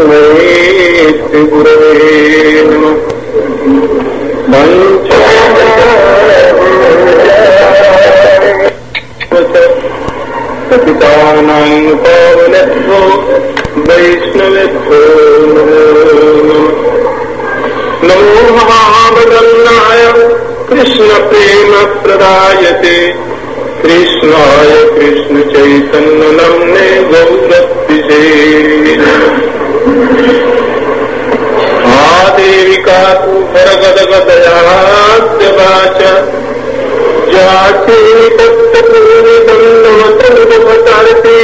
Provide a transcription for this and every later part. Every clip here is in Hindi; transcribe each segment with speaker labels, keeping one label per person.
Speaker 1: तस्मै गुरवे नमः। पतितानां पावनेभ्यो वैष्णवेभ्यो नमो महावदन्नाय कृष्णप्रेमप्रदायते कृष्णाय कृष्णचैतन्यनम्ने गौरत्तिसे आदेविका तु भरगदगदयाद्यवाच जाति तत्पूरिदण्डवतमुपचारति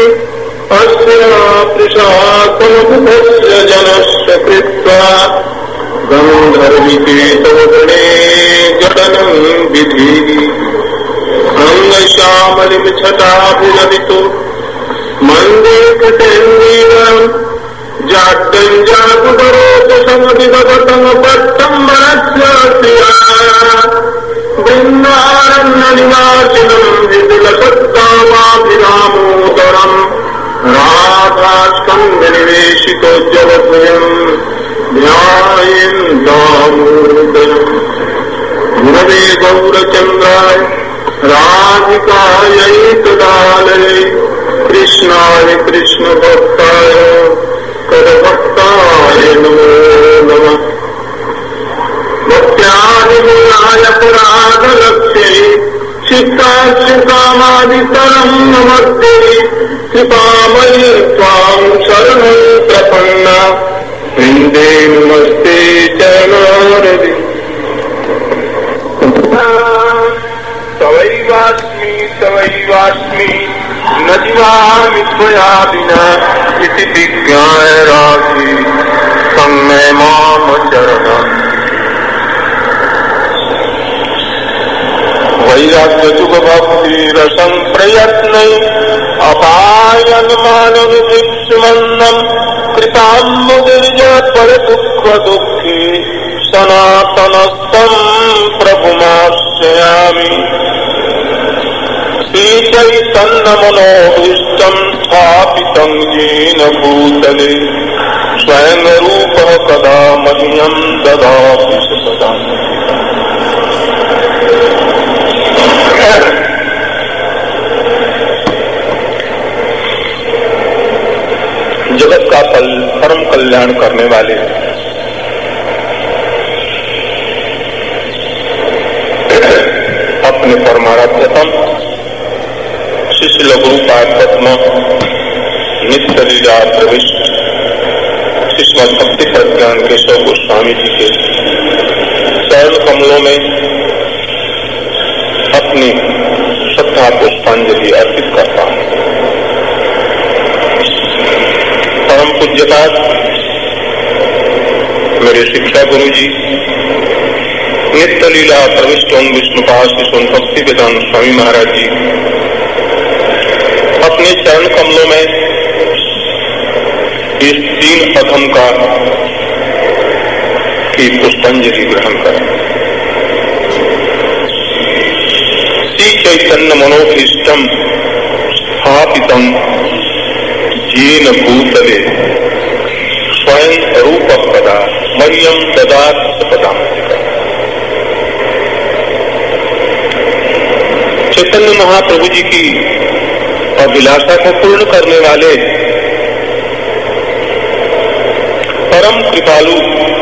Speaker 1: अस्यापृशाकमबुधस्य जनस्य कृत्वा गन्धर्विके तव गणे जडनं विधि अंगश्यामलिं छटाभिरवितो मन्दीकृतेन्दीवरम् जाड्डं जागुदरोचसमधिगतमपट्टम्बरस्य वृन्दारण्यनिवासिनं विपुलसत्तामाभिरामोदरम् राधास्कन्धनिवेशितो जलद्वयम् ध्यायन् दामोदरम् गुरवे गौरचन्द्राय राधिकायै तदालये कृष्णाय कृष्णभक्ताय तद्भक्ताय नमो नमः। भक्त्यादिगुणाय परागलक्ष्यै चित्तास्य कामादितरं नमस्ते कृपामयि त्वां शरणं प्रपन्ना वृन्दे नमस्ते चरणारविन्दे। तवैवास्मि तवैवास्मि न जीवामि त्वया विना इति विज्ञाय राधि संमे माम चरणम्। वैराग्यजुगभक्तिरसं प्रयत्नै अपायनमानविभिक्षुमन्नम् कृताम्बुदिर्य परदुःखदुःखी सनातनस्थं प्रभुमाश्रयामि। श्रीचैतन्यमनोभीष्टं स्थापितं येन भूतले स्वयं रूपः कदा मह्यं ददाति सदा। जगत का परम कल्याण करने वाले अपने परमाराध्यतम शिष्य लघुरूपाद पद्म नित्य लीला प्रविष्ट श्रीमद् भक्ति प्रज्ञान केशव गोस्वामी जी के चरण कमलों में अपनी श्रद्धा पुष्पांजलि अर्पित करता हूँ। परम पूज्यपाद मेरे शिक्षा गुरु जी नित्य लीला प्रविष्ट ओम विष्णुपाद श्री भक्ति वेदांत स्वामी महाराज जी अपने चरण कमलों में इस तीन अधम का की पुष्पांजलि ग्रहण करें। श्री चैतन्य मनोभीष्टम स्थापितम येन भूतले स्वयं रूप पदा मह्यम ददाति सपदान्तिका। चैतन्य महाप्रभु जी की अभिलाषा को पूर्ण करने वाले परम कृपालु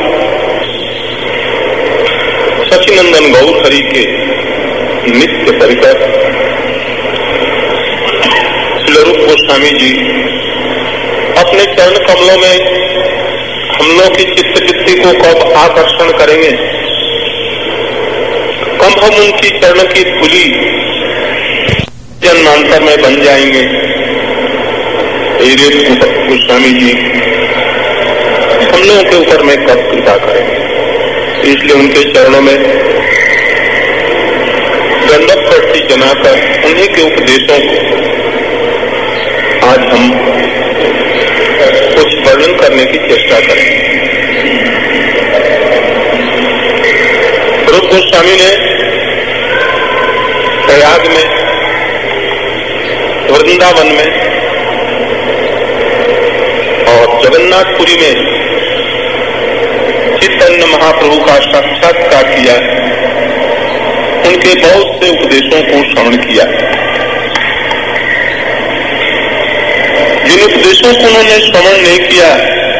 Speaker 1: सचिनंदन गौर हरि के नित्य परिकर श्रीरूप गोस्वामी जी अपने चरण कमलों में हम लोग की चित्तवृत्ति को कब आकर्षण करेंगे, कब हम उनकी चरण की धूलि जन्मांतर में बन जाएंगे। गोस्वामी जी हम लोगों के ऊपर में कब कृपा करेंगे। इसलिए उनके चरणों में दंडक पट्टी जमाकर उन्हीं के उपदेशों को आज हम कुछ वर्णन करने की चेष्टा करें। रूप गोस्वामी ने प्रयाग में वृंदावन में और जगन्नाथ जगन्नाथपुरी में चैतन्य महाप्रभु का साक्षात्कार किया, उनके बहुत से उपदेशों को श्रवण किया। जिन उपदेशों को उन्होंने श्रवण नहीं किया,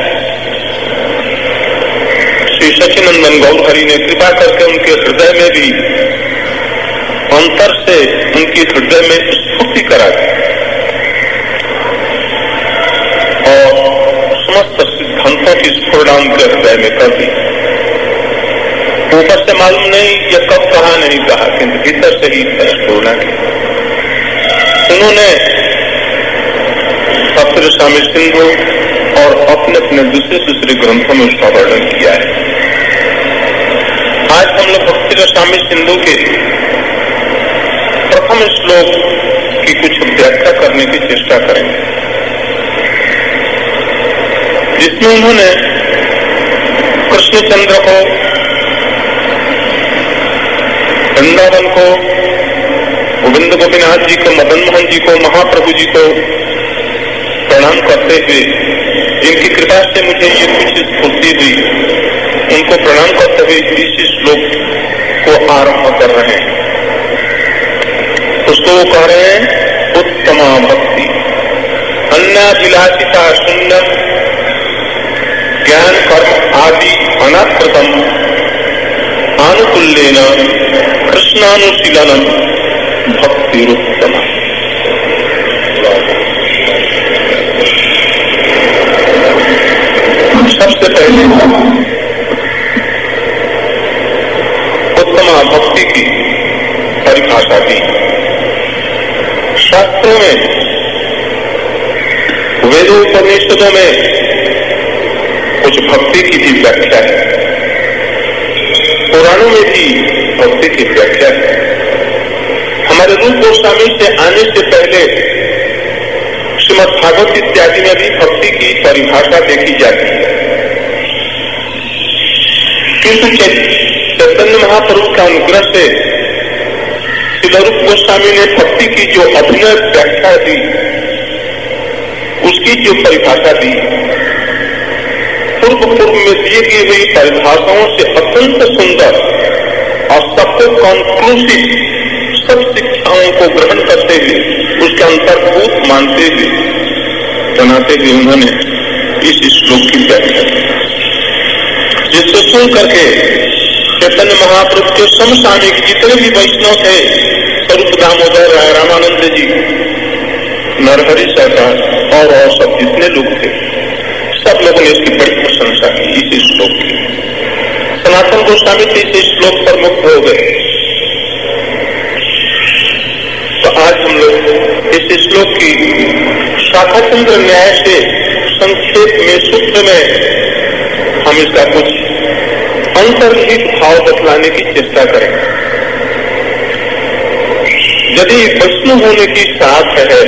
Speaker 1: श्री सच्चिदानंद गौर हरि ने कृपा करके उनके हृदय में भी अंतर से उनके हृदय में स्फूर्ति करा दी और समस्त सिद्धांतों की स्फुरना उनके हृदय में कर दी। ऊपर से मालूम नहीं ये कब कहा नहीं कहा, किंतु भीतर से ही स्फुरना की। उन्होंने भक्ति रसामृत सिंधु और अपने अपने दूसरे ग्रंथों में उसका वर्णन किया है। आज हम लोग भक्ति रसामृत सिंधु के प्रथम श्लोक की कुछ व्याख्या करने की चेष्टा करेंगे, जिसमें उन्होंने कृष्णचंद्र को, वृंदावन को, गोविंद गोपीनाथ जी को, मदन मोहन जी को, महाप्रभु जी को प्रणाम करते हुए, जिनकी कृपा से मुझे ये कुछ स्फूर्ति हुई, उनको प्रणाम करते हुए इस श्लोक को आरंभ कर रहे हैं। उसको वो कह रहे हैं उत्तमा भक्ति अन्याभिलाषिता शून्य ज्ञान कर्म आदि अनाकृतम आनुकूल्येन कृष्णानुशीलनम भक्तिरुत्तमा। सबसे पहले उत्तमा भक्ति की परिभाषा दी। शास्त्रों में, वेदों उपनिषदों में कुछ भक्ति की भी व्याख्या है, पुराणों में भी भक्ति की व्याख्या है। हमारे रूप गोस्वामी से आने से पहले श्रीमद् भागवत इत्यादि में भी भक्ति की परिभाषा देखी जाती है, किंतु चैतन्य महाप्रभु का अनुग्रह से श्री रूप गोस्वामी ने भक्ति की जो अभिनय व्याख्या दी, उसकी जो परिभाषा दी, पूर्व में दिए गई हुई परिभाषाओं से अत्यंत सुंदर और सबको कॉन्क्लूसिव, सब शिक्षाओं को ग्रहण करते हुए, उसके अंतर्भूत मानते हुए, बनाते हुए उन्होंने इस श्लोक की व्याख्या की, जिसको सुन करके चैतन्य महाप्रभु के समसामयिक जितने भी वैष्णव थे, स्वरूप दामोदर, रामानंद जी, नरहरि सरकार और सब जितने लोग थे, सब लोगों ने इसकी बड़ी प्रशंसा की इस श्लोक की। सनातन गोस्वामी थे इस श्लोक पर मुक्त हो गए। तो आज हम लोग इस श्लोक की शाखाचंद्र न्याय से संक्षेप में, सूत्र में हम इसका कुछ अंतर्निहित भाव बतलाने की चेष्टा करेंगे। यदि वैष्णव होने की साथ है,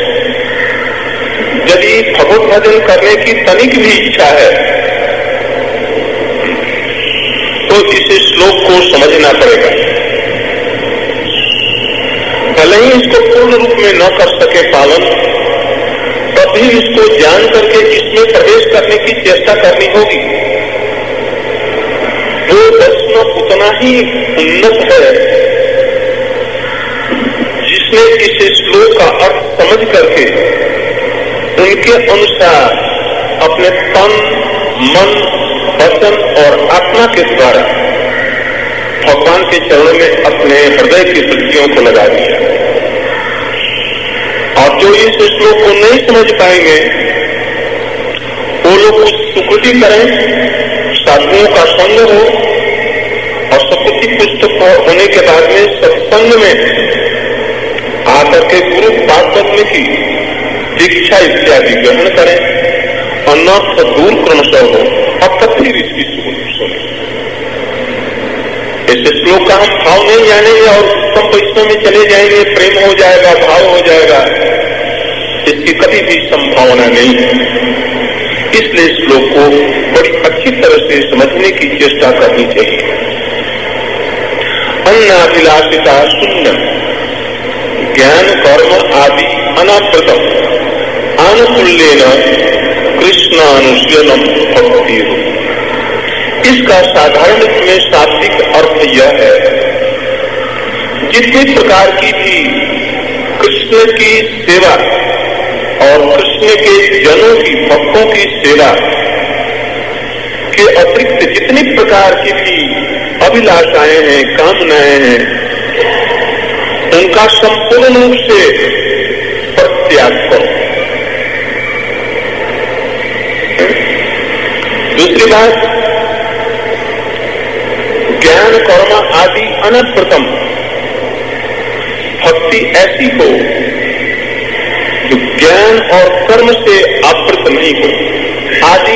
Speaker 1: यदि भगवत भजन करने की तनिक भी इच्छा है, तो इस श्लोक को समझना पड़ेगा। भले ही इसको पूर्ण रूप में न कर सके पालन, तब भी इसको जान करके इसमें प्रवेश करने की चेष्टा करनी होगी। वो वैष्णव उतना ही उन्नत है जिसने इस श्लोक का अर्थ समझ करके उनके अनुसार अपने तन, मन, वचन और आत्मा के द्वारा भगवान के चरणों में अपने हृदय की शक्तियों को लगा दिया। और जो इस श्लोक को नहीं समझ पाएंगे, वो लोग कुछ सुकृति करें, साधुओं का संग हो, और सुकृति पुस्तक होने के बाद में सत्संग में आकर के गुरु बात बदलने की दीक्षा इत्यादि ग्रहण करें, अनर्थ दूर क्रमशः हो, अब तक फिर इसकी सुने। इस श्लोक का हम भाव नहीं जानेंगे और उत्तम वैष्णव में चले जाएंगे, प्रेम हो जाएगा, भाव हो जाएगा, इसकी कभी भी संभावना नहीं है। इसलिए श्लोक को बड़ी अच्छी तरह से समझने की चेष्टा करनी चाहिए। अन्नाभिलाषिता शून्य ज्ञान कर्म आदि अनावृतम आनुकूल्येन कृष्णानुशीलनम भक्ति। इसका साधारण में शाब्दिक अर्थ यह है, जितनी प्रकार की भी कृष्ण की सेवा और कृष्ण के जनों की, भक्तों की सेवा के अतिरिक्त जितनी प्रकार की भी अभिलाषाएं हैं, कामनाएं हैं, उनका संपूर्ण रूप से परित्याग करो। दूसरी बात, ज्ञान कर्म आदि अनप्रतम भक्ति ऐसी हो जो ज्ञान और कर्म से आवृत नहीं हो। आदि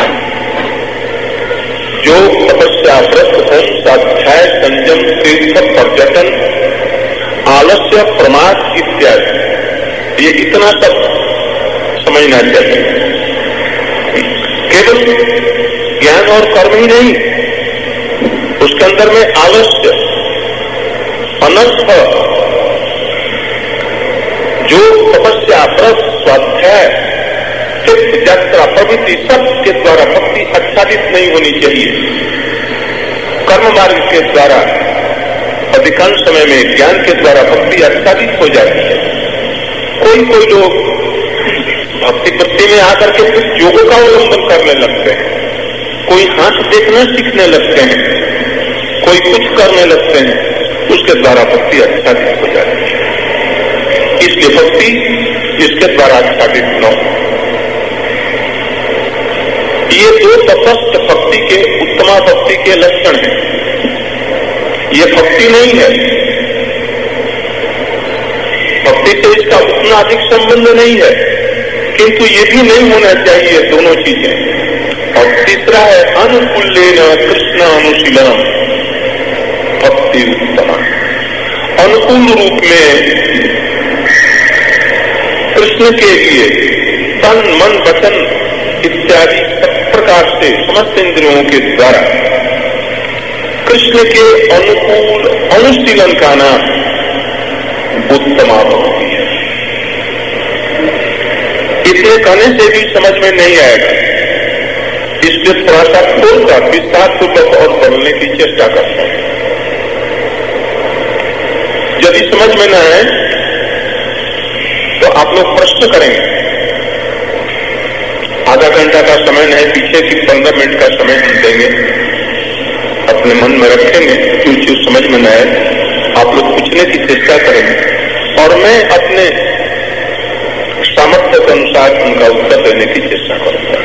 Speaker 1: जो तपस्या, व्रत, होम, स्वाध्याय, संयम, तीर्थ, पर्यटन, आलस्य, प्रमाद इत्यादि, ये इतना सब समझना चाहिए। केवल ज्ञान और कर्म ही नहीं, उसके अंदर में आलस्य, अनर्थ, जो तपस्या, व्रत, स्वाध्याय, तीर्थ, यात्रा प्रवृत्ति सब के द्वारा भक्ति आच्छादित नहीं होनी चाहिए। कर्म मार्ग के द्वारा अधिकांश समय में ज्ञान के द्वारा भक्ति आच्छादित हो जाती है। कोई लोग भक्ति वृत्ति में आकर के फिर योगों का अवलंबन करने लगते हैं, कोई हाथ देखना सीखने लगते हैं, कोई कुछ करने लगते हैं, उसके द्वारा भक्ति आच्छादित हो जाती है। इसलिए भक्ति इसके द्वारा आच्छादित न हो। ये दो तटस्थ भक्ति के, उत्तमा भक्ति के लक्षण हैं। ये भक्ति नहीं है, भक्ति से इसका उतना अधिक संबंध नहीं है, किंतु ये भी नहीं होना चाहिए दोनों चीजें। और तीसरा है अनुकूलेन कृष्ण अनुशीलनम भक्ति उत्तमा। अनुकूल रूप में कृष्ण के लिए तन, मन, वचन इत्यादि सब प्रकार से समस्त इंद्रियों के द्वारा कृष्ण के अनुकूल अनुशीलन का नाम उत्तमा भक्ति है। इतने कहने से भी समझ में नहीं आएगा, इसलिए थोड़ा सा खोलकर विस्तार पूर्वक और बोलने की चेष्टा करता हूं। यदि समझ में न आए तो आप लोग प्रश्न करेंगे। आधा घंटा का समय नहीं, पीछे की 15 मिनट का समय हम देंगे, अपने मन में रखेंगे। जो चीज समझ में न आए आप लोग पूछने की चेष्टा करेंगे और मैं अपने सामर्थ्य के अनुसार उनका उत्तर देने की चेष्टा करूंगा।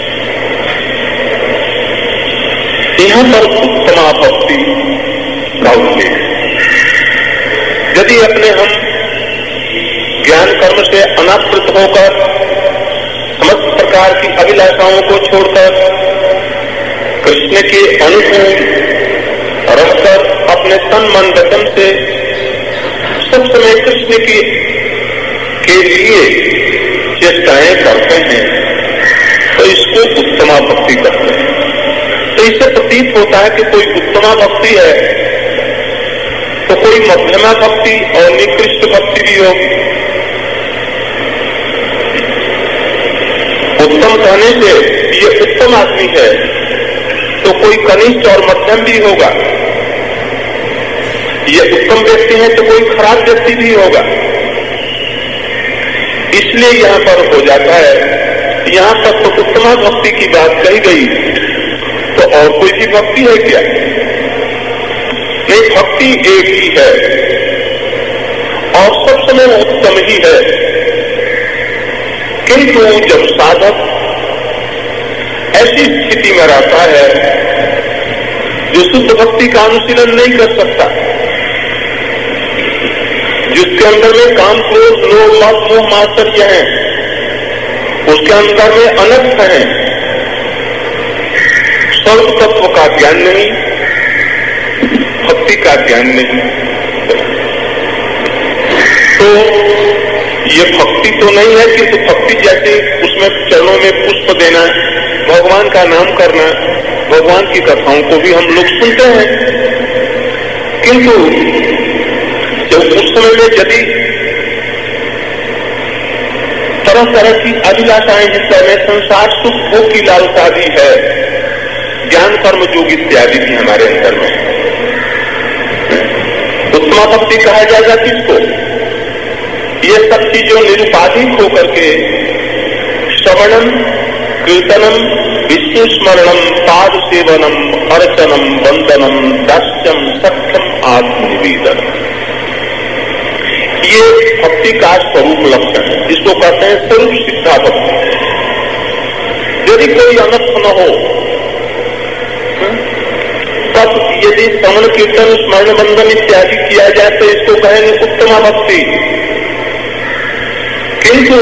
Speaker 1: यहाँ पर उत्तमा भक्ति का उल्लेख, यदि अपने हम ज्ञान कर्म से अनावृत होकर समस्त प्रकार की अभिलाषाओं को छोड़कर कृष्ण के अनुकूल रहकर अपने तन, मन, वचन से सब समय कृष्ण के लिए चेष्टाएं करते हैं, तो इसको उत्तमा भक्ति करते हैं। तो इससे प्रतीत होता है कि कोई उत्तमा भक्ति है तो कोई मध्यमा भक्ति और निकृष्ट भक्ति भी होगी। उत्तम कहने से ये उत्तम आदमी है तो कोई कनिष्ठ और मध्यम भी होगा, ये उत्तम व्यक्ति है तो कोई खराब व्यक्ति भी होगा। इसलिए यहाँ पर हो जाता है, यहाँ तक तो उत्तमा भक्ति की बात कही गई, तो और कोई भी भक्ति है क्या? नहीं, भक्ति एक ही है और सब समय उत्तम ही है। किंतु जब साधक ऐसी स्थिति में रहता है जो शुद्ध भक्ति का अनुशीलन नहीं कर सकता, जिसके अंदर में काम, क्रोध, लोभ, मद, मोह, मात्सर्य है, उसके अंदर में अनर्थ है, सर्व तत्व का ज्ञान नहीं, भक्ति का ज्ञान नहीं, तो ये भक्ति तो नहीं है। किंतु भक्ति जैसे उसमें चरणों में पुष्प देना, भगवान का नाम करना, भगवान की कथाओं को भी हम लोग सुनते हैं, किंतु जब उस समय में यदि तरह तरह की अभिलाषाएं हृदय में, संसार सुख भोग की लालसा भी है, ज्ञान कर्म योग इत्यादि भी हमारे अंदर में है। उत्तमा भक्ति कहा जाएगा किसको? ये सब चीजों निरुपाधिक होकर के श्रवणम, कीर्तनम, विष्णु स्मरणम, पाद सेवनम, अर्चनम, वंदनम, दास्यम, सख्यम, आत्मनिवेदन, ये भक्ति का स्वरूप लक्षण है। इसको कहते हैं स्वरूप सिद्धा भक्ति। यदि कोई अनर्थ न हो तब यदि श्रवण, कीर्तन, स्मरण, वंदन इत्यादि किया जाए तो इसको कहेंगे उत्तमा भक्ति। किंतु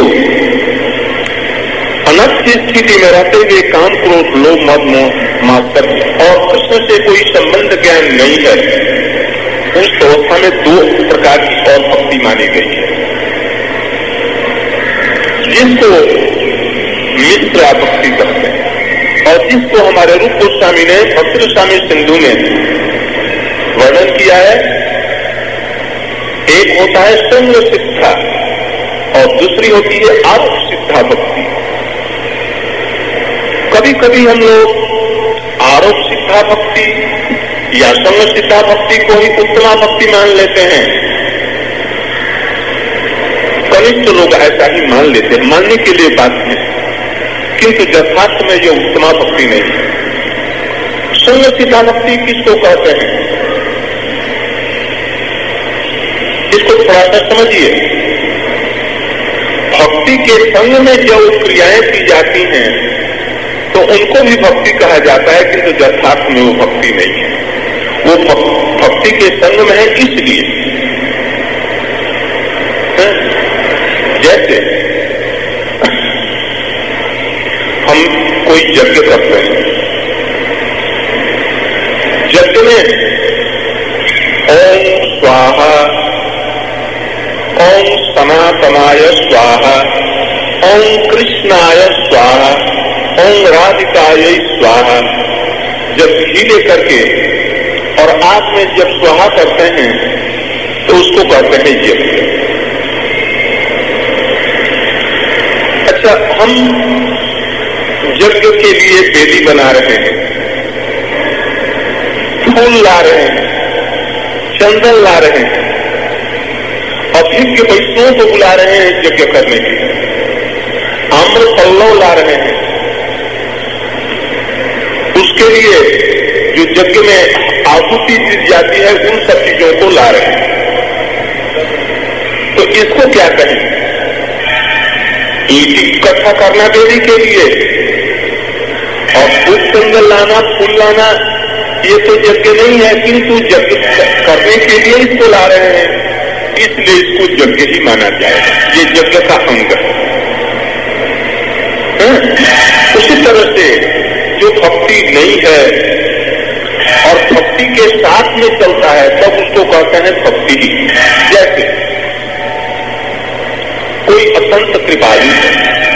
Speaker 1: अनर्थ की स्थिति में रहते हुए काम, क्रोध, लोभ, मद, मोह, मात्सर्य और कृष्ण से कोई संबंध ज्ञान नहीं है, उस अवस्था में दो प्रकार की और भक्ति मानी गई है, जिसको मित्रा भक्ति कहते हैं और जिसको हमारे रूप गोस्वामी ने भक्ति स्वामी सिंधु में वर्णन किया है। एक होता है संग सिद्धा और दूसरी होती है आरोप सिद्धा भक्ति। कभी कभी हम लोग आरोप सिद्धा भक्ति या संग सिद्धा भक्ति को ही उत्तमा भक्ति मान लेते हैं। कनिष्ठ लोग ऐसा ही मान लेते हैं, मानने के लिए बात है, किंतु यथार्थ में ये उत्तमा भक्ति नहीं है। संग सिद्धा भक्ति किसको कहते हैं, इसको थोड़ा सा समझिए। भक्ति के संग में जो क्रियाएं की जाती हैं तो उनको भी भक्ति कहा जाता है, किंतु यथार्थ में वो भक्ति नहीं है। वो भक्ति के संग में है इसलिए, जैसे हम कोई यज्ञ करते हैं, यज्ञ में ओम स्वाहा, ओम सनातनाय स्वाहा, ओम कृष्णाय स्वाहा, ओम राधिकाय स्वाहा, जब घी लेकर के और आग में जब स्वाहा करते हैं तो उसको कहते हैं यज्ञ। अच्छा, हम यज्ञ के लिए बेदी बना रहे हैं, फूल ला रहे हैं, चंदन ला रहे हैं, अभिज्ञ वैष्णव को बुला रहे हैं यज्ञ करने के लिए, आम्र पल्लव ला रहे हैं, उसके लिए जो यज्ञ में आहुति दी जाती है उन सब चीजों को ला रहे हैं। तो इसको क्या कहें? ईंट इकट्ठा करना देवी के लिए और फूल चंदन लाना, फूल लाना, ये तो यज्ञ नहीं है, किंतु यज्ञ करने के लिए इसको ला रहे हैं, इसलिए इसको यज्ञ ही माना जाएगा। ये यज्ञ का अंग है। उसी तरह से जो भक्ति नहीं है और भक्ति के साथ में चलता है तब उसको कहते हैं भक्ति ही। जैसे कोई असंत कृपालु है,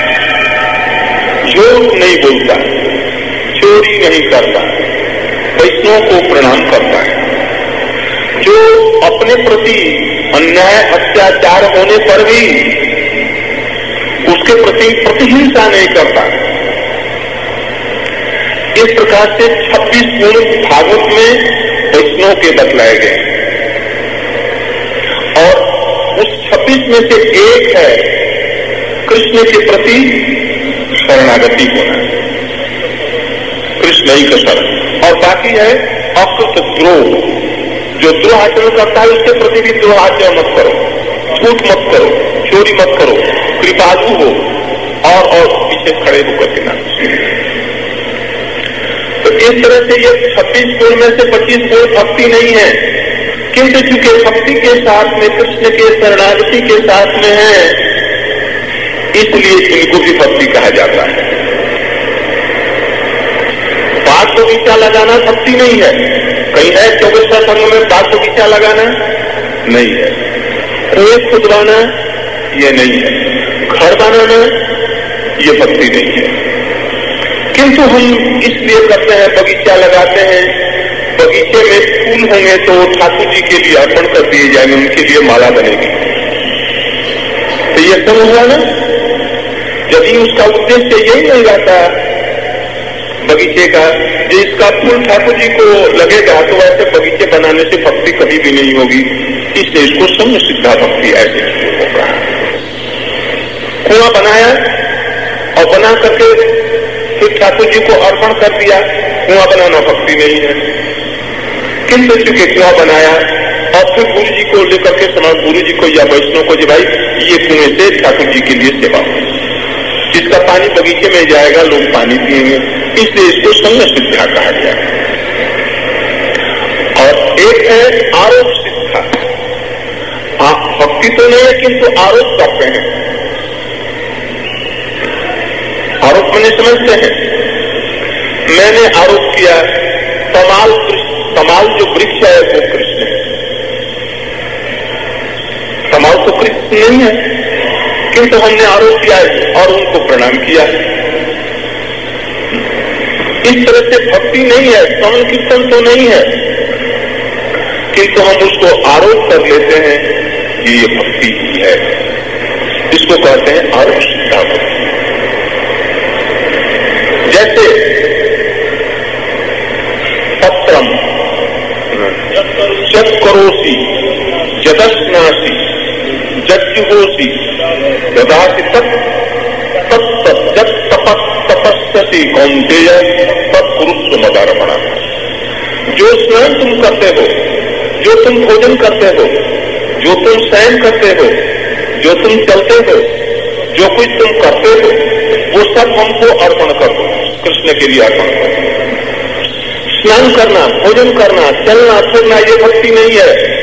Speaker 1: झूठ नहीं बोलता, चोरी नहीं करता, वैष्णव को प्रणाम करता है, जो अपने प्रति अन्याय अत्याचार होने पर भी उसके प्रति प्रतिहिंसा नहीं करता। इस प्रकार से 26 गुण भागवत में वैष्णव के बतलाए गए और उस 26 में से एक है कृष्ण के प्रति शरणागति होना, कृष्ण ही का शरण, और बाकी है अकृत द्रोह। जो द्रोह आचरण करता है उसके प्रति भी द्रोह आचरण मत करो, झूठ मत करो, चोरी मत करो, कृपालु हो और पीछे खड़े होकर के ना। तो इस तरह से ये 26 गुण में से 25 गुण भक्ति नहीं है, किंतु चूंकि भक्ति के साथ में कृष्ण के शरणागति के साथ में है इसलिए इनको भी भक्ति कहा जाता है। बाग बगीचा लगाना भक्ति नहीं है, कहीं है 24 संघ में बाग बगीचा लगाना नहीं है, कुएं खुदवाना ये नहीं है, घर बनाना ये भक्ति नहीं है, किंतु हम इसलिए करते हैं, बगीचा लगाते हैं, बगीचे में फूल होंगे तो ठाकुर जी के लिए अर्पण कर दिए जाएंगे, उनके लिए माला बनेगी, तो ये सब हुआ ना। यदि उसका उद्देश्य यही नहीं रहता बगीचे का, जिसका फूल ठाकुर जी को लगेगा, तो वैसे बगीचे बनाने से भक्ति कभी भी नहीं होगी। इसलिए इसको संग सिद्धा भक्ति ऐसे हो रहा है। कुआं बनाया और बना करके फिर ठाकुर जी को अर्पण कर दिया, कुआं बनाना भक्ति नहीं है। किंतु चूंकि कुआं बनाया और फिर गुरु जी को लेकर के समाज गुरु जी को या वैष्णव को, जी भाई ये कुएं से ठाकुर जी के लिए सेवा हो, इसका पानी बगीचे में जाएगा, लोग पानी पिएंगे, इसलिए इसको संग सिद्धा कहा गया। और एक है आरोप सिद्धा। भक्ति तो नहीं है किंतु आरोप करते हैं। आरोप मैंने समझते हैं, मैंने आरोप किया तमाल जो वृक्ष है वो कृष्ण है। तमाल तो कृष्ण नहीं है, किंतु हमने आरोप किया और उनको प्रणाम किया। इस तरह से भक्ति नहीं है, श्रवण कीर्तन तो नहीं है, किंतु हम उसको आरोप कर लेते हैं कि ये भक्ति ही है। इसको कहते हैं आरोप सिद्धा भक्ति। जैसे पत्रम चक्रोसी जदस्नासी जज्जुहोसी ददासी तपस्सी कौंतेय तत्पुरुष मदारमणा। जो स्नान तुम करते हो, जो तुम भोजन करते हो, जो तुम शयन करते हो, जो तुम चलते हो, जो कुछ तुम करते हो, वो सब हमको अर्पण कर दो, कृष्ण के लिए अर्पण कर दो। स्नान करना, भोजन करना, चलना फिरना ये भक्ति नहीं है।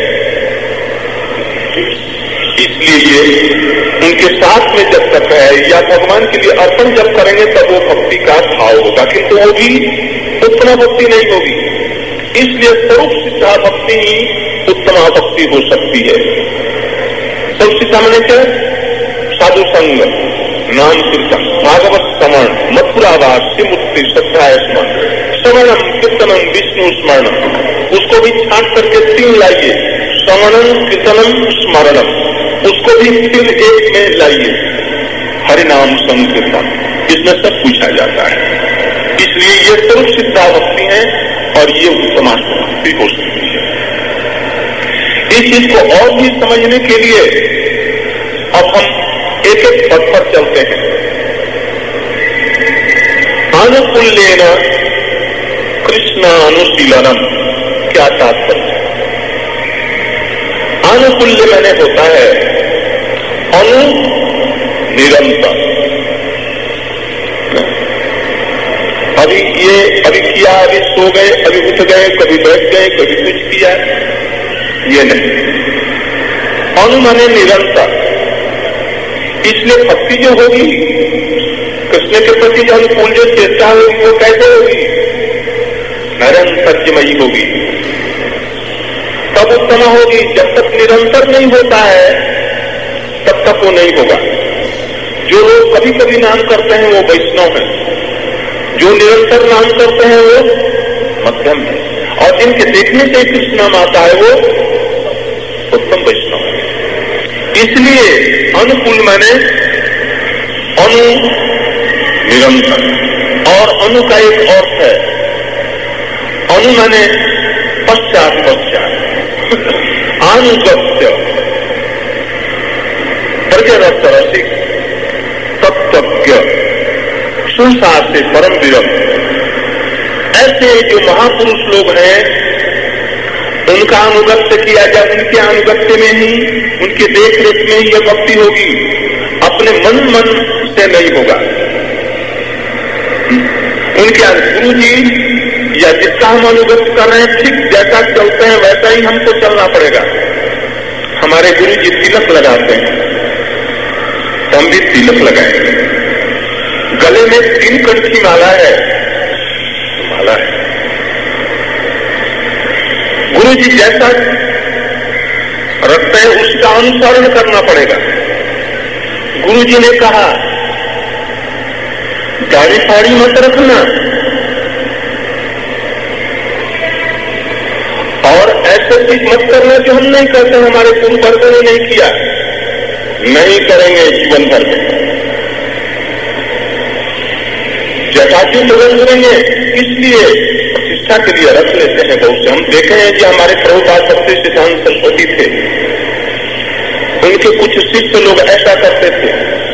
Speaker 1: इसलिए उनके साथ में जब तक है या भगवान के लिए अर्पण जब करेंगे तब वो भक्ति का भाव होगा, किंतु वो भी उत्तम भक्ति नहीं होगी। इसलिए स्वरूप सिद्धा भक्ति ही उत्तम भक्ति हो सकती है। स्वरूप सिद्धा मैंने क्या? साधु संग, नाम कीर्तन, भागवत श्रवण, मथुरावास, शिवमुक्ति, श्रद्धा स्मरण, श्रवणम कीर्तनम विष्णु स्मरणम। उसको भी छांट करके 3 लाइए, श्रवणम कीर्तनम स्मरणम, उसको भी फिर एक में लाइए, हरिनाम संकीर्तन, इसमें सब पूछा जाता है। इसलिए ये स्वरूप सिद्धा भक्ति है और ये उत्तम भक्ति हो सकती है। इस चीज को और भी समझने के लिए अब हम एक एक पद पर चलते हैं। अनुकूल्येन कृष्णानुशीलनम, क्या तात्पर्य? अनुकूल्य मैंने होता है अनु निरंतर। अभी किया, अभी सो गए, अभी उठ गए, कभी बैठ गए, कभी कुछ किया, ये नहीं। अनु माने निरंतर। इसलिए भक्ति जो होगी कृष्ण के प्रति, जो अनुकूल जो चेष्टा होगी वो कैसे होगी? निरंतरमयी होगी, तब उत्तम होगी। जब तक निरंतर नहीं होता है तब तक वो नहीं होगा। जो लोग कभी कभी नाम करते हैं वो वैष्णव है, जो निरंतर नाम करते हैं वो मध्यम है, और जिनके देखने से कृष्ण नाम आता है वो उत्तम वैष्णव है। इसलिए अनुकूल माने अनु निरंतर। और अनु का एक अर्थ है, अनु माने पश्चात पश्चात, अनुगत्य, प्रजरस रसिक, तत्वज्ञ, सुशास्त्री, परम विरक्त। ऐसे जो महापुरुष लोग हैं उनका अनुगत्य किया जाए, उनके अनुगत्य में ही, उनके देख रेख में ही यह भक्ति होगी, अपने मन से नहीं होगा। उनके गुरु जी या जिसका हम अनुगत्य कर रहे हैं, ठीक जैसा चलते हैं वैसा ही हमको चलना पड़ेगा। हमारे गुरु जी तिलक लगाते हैं तो हम भी तिलक लगाएंगे। गले में 3 कंठी माला है, गुरु जी जैसा रखते हैं उसका अनुसरण करना पड़ेगा। गुरु जी ने कहा गाड़ी फाड़ी मत रखना, और ऐसे चीज मत करना जो हम नहीं करते, हमारे पूर्व वर्गों ने नहीं किया, नहीं करेंगे जीवन भर में। यथाचित रख लेंगे, इसलिए प्रतिष्ठा के लिए रख लेते हैं बहुत से। हम देखे हैं कि हमारे प्रभुपाद भक्ति सिद्धांत सरस्वती थे, उनके कुछ शिष्य लोग ऐसा करते थे,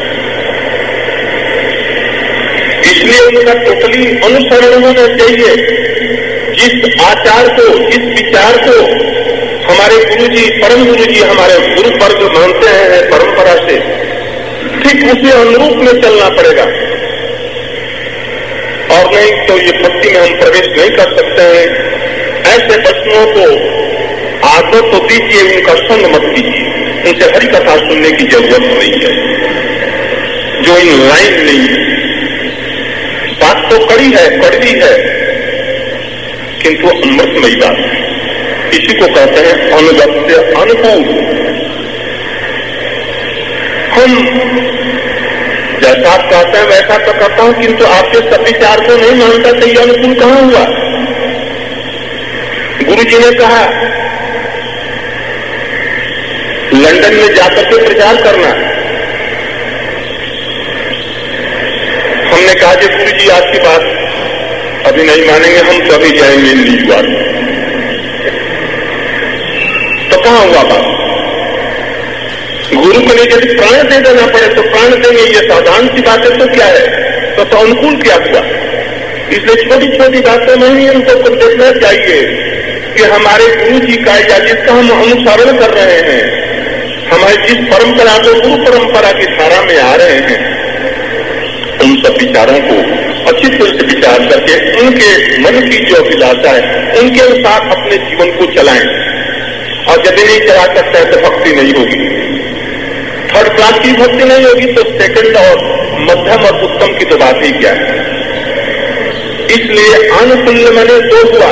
Speaker 1: इसलिए उनका टोटली अनुसरण होना चाहिए। जिस आचार को, जिस विचार को हमारे गुरुजी, परम गुरुजी हमारे गुरु वर्ग मानते हैं परंपरा से, ठीक उसी अनुरूप में चलना पड़ेगा। और नहीं तो ये भक्ति में हम प्रवेश नहीं कर सकते हैं। ऐसे वैष्णवों को आदत तो दीजिए, उनका संग मत कीजिए, उनसे हरि कथा सुनने की जरूरत नहीं है, जो इन लाइन नहीं है। बात तो कड़ी है, कड़वी है, किंतु अमृतमयी बात है। इसी को कहते हैं अनुगत्य अनुकूल। हम जैसा आप कहते हैं वैसा तो करता हूं, किंतु आपके सब विचार को नहीं मानता तो ये अनुकूल कहां हुआ? गुरुजी ने कहा लंदन में जाकर के प्रचार करना। हमने कहा कि गुरुजी आपकी बात अभी नहीं मानेंगे, हम तो अभी जाएंगे न्यूयॉर्क। तो कहां हुआ बात? गुरु के लिए यदि प्राण दे देना पड़े तो प्राण देंगे, ये साधारण सी बातें तो क्या है, तो अनुकूल क्या हुआ? इसलिए छोटी छोटी बातों में ही हमको कुछ देखना चाहिए कि हमारे गुरु जी का या जिसका हम अनुसरण कर रहे हैं, हमारे जिस परंपरा को गुरु परंपरा की धारा में आ रहे हैं, उन सब विचारों को अच्छी तरह से विचार करके उनके मन की जो अभिलाषा है उनके अनुसार अपने जीवन को चलाएं। और यदि नहीं चला सकता है तो भक्ति नहीं होगी, थर्ड क्लास की भक्ति नहीं होगी, तो सेकंड और मध्यम और उत्तम की तो बात ही क्या है। इसलिए अनुकूल मैंने दो हुआ,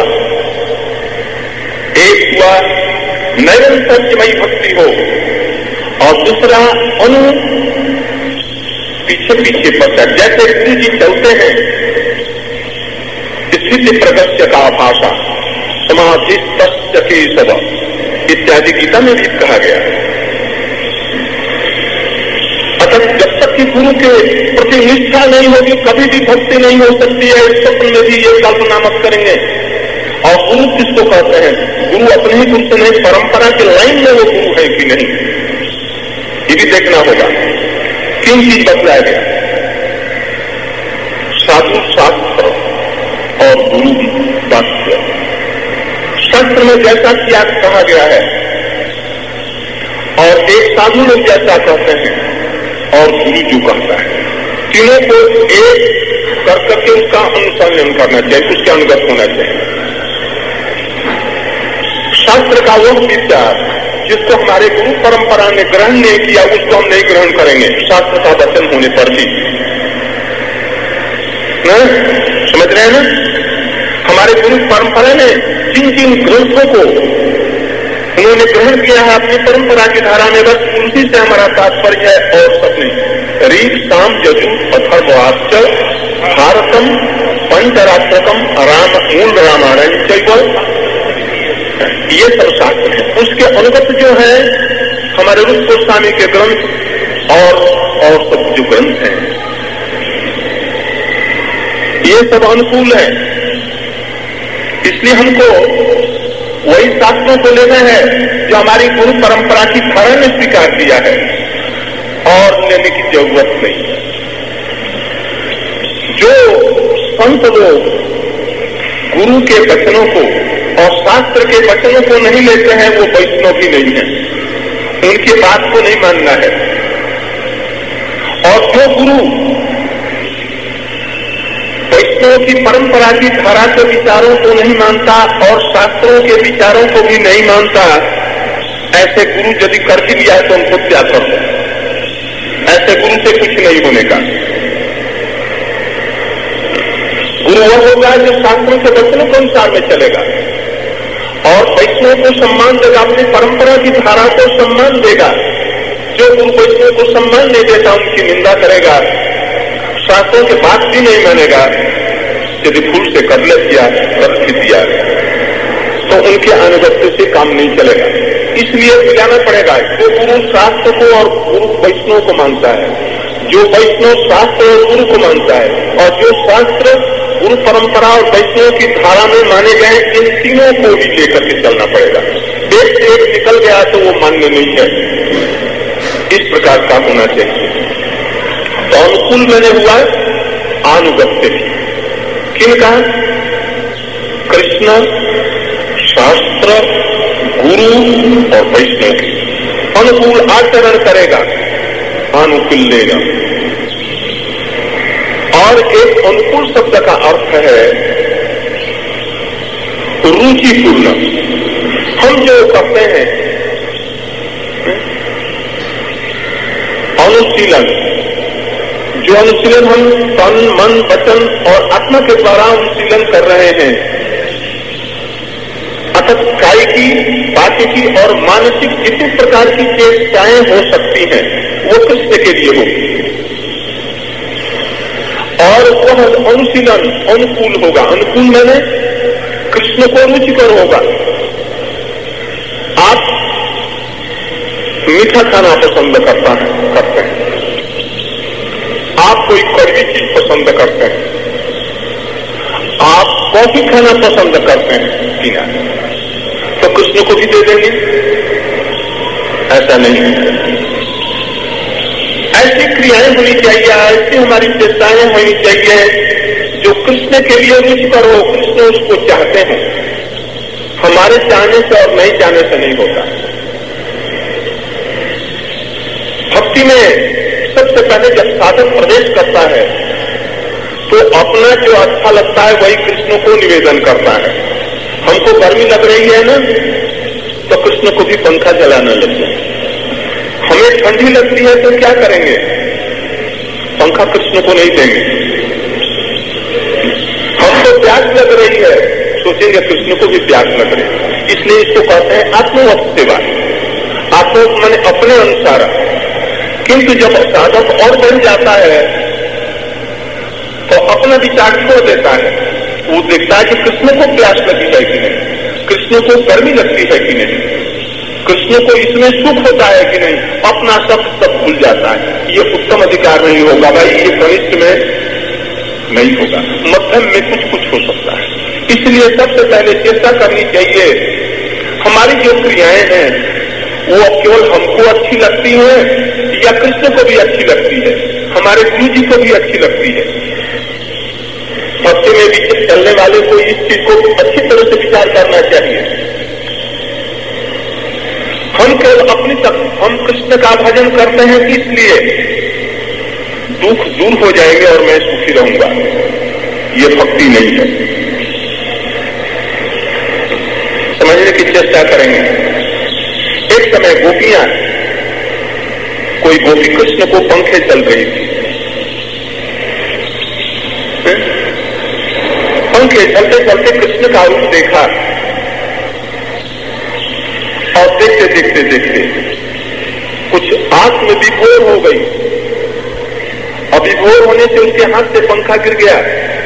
Speaker 1: एक हुआ नैरंतर्यमयी भक्ति हो और दूसरा अनु पीछे पीछे पड़ता। जैसे गुरु जी चलते हैं, स्थिति प्रगत्य का भाषा समाधि तस्य केशव इत्यादि गीता में भी कहा गया। अतः जब तक कि गुरु के प्रति निष्ठा नहीं होगी कभी भी भक्ति नहीं हो सकती है। स्वप्न में भी ये कल्पना मत करेंगे। और गुरु किसको कहते हैं? गुरु अपने ही गुरु से नहीं, परंपरा के लाइन में वो गुरु है कि नहीं, ये भी देखना होगा। तीन चीज बतलाया गया, साधु शास्त्र और गुरु वाक्य। शास्त्र में जैसा किया कहा गया है और एक साधु लोग जैसा कहते हैं और गुरु जो कहता है, तीनों को एक कर करके उसका अनुसरण करना चाहिए, उसके अनुगत होना चाहिए। शास्त्र का वो विचार जिसको हमारे गुरु परंपरा ने ग्रहण नहीं किया उसको हम नहीं ग्रहण करेंगे, शास्त्र का वचन होने पर भी। समझ रहे हैं ना? हमारे गुरु परंपरा ने जिन जिन ग्रंथों को उन्होंने ग्रहण किया है अपनी परंपरा की धारा में, बस उसी से हमारा तात्पर्य है और सब नहीं। ऋग साम यजुर अथर्ववाश्च भारतम पंचरात्रकम राम मूल रामायण चैव, ये सब शास्त्र है। उसके अनुगत जो है हमारे रूप गोस्वामी के ग्रंथ और सब जो ग्रंथ हैं, ये सब अनुकूल है। इसलिए हमको वही शास्त्रों को लेना है जो हमारी गुरु परंपरा की धारा ने स्वीकार किया है, और लेने की जरूरत नहीं। जो संत लोग गुरु के वचनों को और शास्त्र के वचनों को नहीं लेते हैं वो वैष्णव भी नहीं है, उनकी बात को नहीं मानना है। और जो गुरु वैष्णव की परंपरा की धारा के विचारों को नहीं मानता और शास्त्रों के विचारों को भी नहीं मानता, ऐसे गुरु यदि कर भी लिया है तो उनको त्याग कर दो। ऐसे गुरु से कुछ नहीं होने का। गुरु वह होगा जो शास्त्रों के वचनों के अनुसार में चलेगा और वैष्णव को सम्मान देगा, अपनी परंपरा की धारा को सम्मान देगा। जो गुरु वैष्णव को सम्मान नहीं देता उनकी निंदा करेगा, शास्त्रों की बात भी नहीं मानेगा, यदि भूल से करले किया तो उनके अनुगत्य से काम नहीं चलेगा। इसलिए जाना पड़ेगा जो गुरु शास्त्र को और गुरु वैष्णव को मानता है जो वैष्णव शास्त्र और गुरु को मानता है, और जो शास्त्र गुरु परंपरा और वैष्णव की धारा में माने गए, इन तीनों को भी लेकर के चलना पड़ेगा। एक से एक निकल गया तो वो मान्य नहीं है। इस प्रकार का होना चाहिए। तो अनुकूल मैंने हुआ आनुगत्य, किन का? कृष्ण, शास्त्र, गुरु और वैष्णव की। अनुकूल आचरण करेगा, अनुकूल लेगा। और एक अनुकूल शब्द का अर्थ है रुचिपूर्ण। हम जो करते हैं अनुशीलन, जो अनुशीलन हम तन, मन, वचन और आत्मा के द्वारा अनुशीलन कर रहे हैं, अर्थात काय की, बाकी की और मानसिक जितनी प्रकार की चेष्टाएं हो सकती हैं वो कृष्ण के लिए होगी। और वह अनुशीलन अनुकूल होगा। अनुकूल मैंने कृष्ण को रुचिकर होगा। आप मीठा खाना पसंद करते हैं, आप कोई कड़वी चीज पसंद करते हैं, आप कॉफी खाना पसंद करते हैं पीना, तो कृष्ण को भी दे देंगे? ऐसा नहीं है। ऐसी क्रियाएं होनी चाहिए, ऐसी हमारी चेष्टाएं होनी चाहिए जो कृष्ण के लिए रुचिकर हो, कृष्ण उसको चाहते हैं। हमारे चाहने से और नहीं चाहने से नहीं होता। भक्ति में सबसे पहले जब साधक प्रवेश करता है तो अपना जो अच्छा लगता है वही कृष्ण को निवेदन करता है। हमको गर्मी लग रही है ना, तो कृष्ण को भी पंखा जलाना लगता है। हमें ठंडी लगती है तो क्या करेंगे? पंखा कृष्ण को नहीं देंगे। हमको प्यास लग रही है, सोचेंगे कृष्ण को भी प्यास लग रही है। इसलिए इसको कहते हैं आत्मवत सेवा। आत्म माने अपने अनुसार। किंतु जब साधक और बढ़ जाता है तो अपना विचार छोड़ देता है। वो देखता है कि कृष्ण को प्यास लगी है कि नहीं, कृष्ण को गर्मी लगती है कि नहीं, कृष्ण को इसमें सुख होता है कि नहीं, अपना सब भूल जाता है। ये उत्तम अधिकार नहीं होगा भाई, ये कनिष्ठ में नहीं होगा, मध्यम में कुछ कुछ हो सकता है। इसलिए सबसे पहले चेष्टा करनी चाहिए हमारी जो क्रियाएं हैं वो केवल हमको अच्छी लगती हैं या कृष्ण को भी अच्छी लगती है, हमारे गुरु जी को भी अच्छी लगती है। भक्ति में भी चलने वाले को इस चीज को अच्छी तरह से विचार करना चाहिए। हम केवल अपनी तक हम कृष्ण का भजन करते हैं इसलिए दुख दूर हो जाएंगे और मैं सुखी रहूंगा, ये भक्ति नहीं है। समझने की चेष्टा करेंगे। एक समय गोपियां, कोई गोपी कृष्ण को पंखे चल रही थी, पंखे चलते चलते कृष्ण का रूप देखा और देखते देखते देखते कुछ आंख में विभोर हो गई और विभोर होने से उसके हाथ से पंखा गिर गया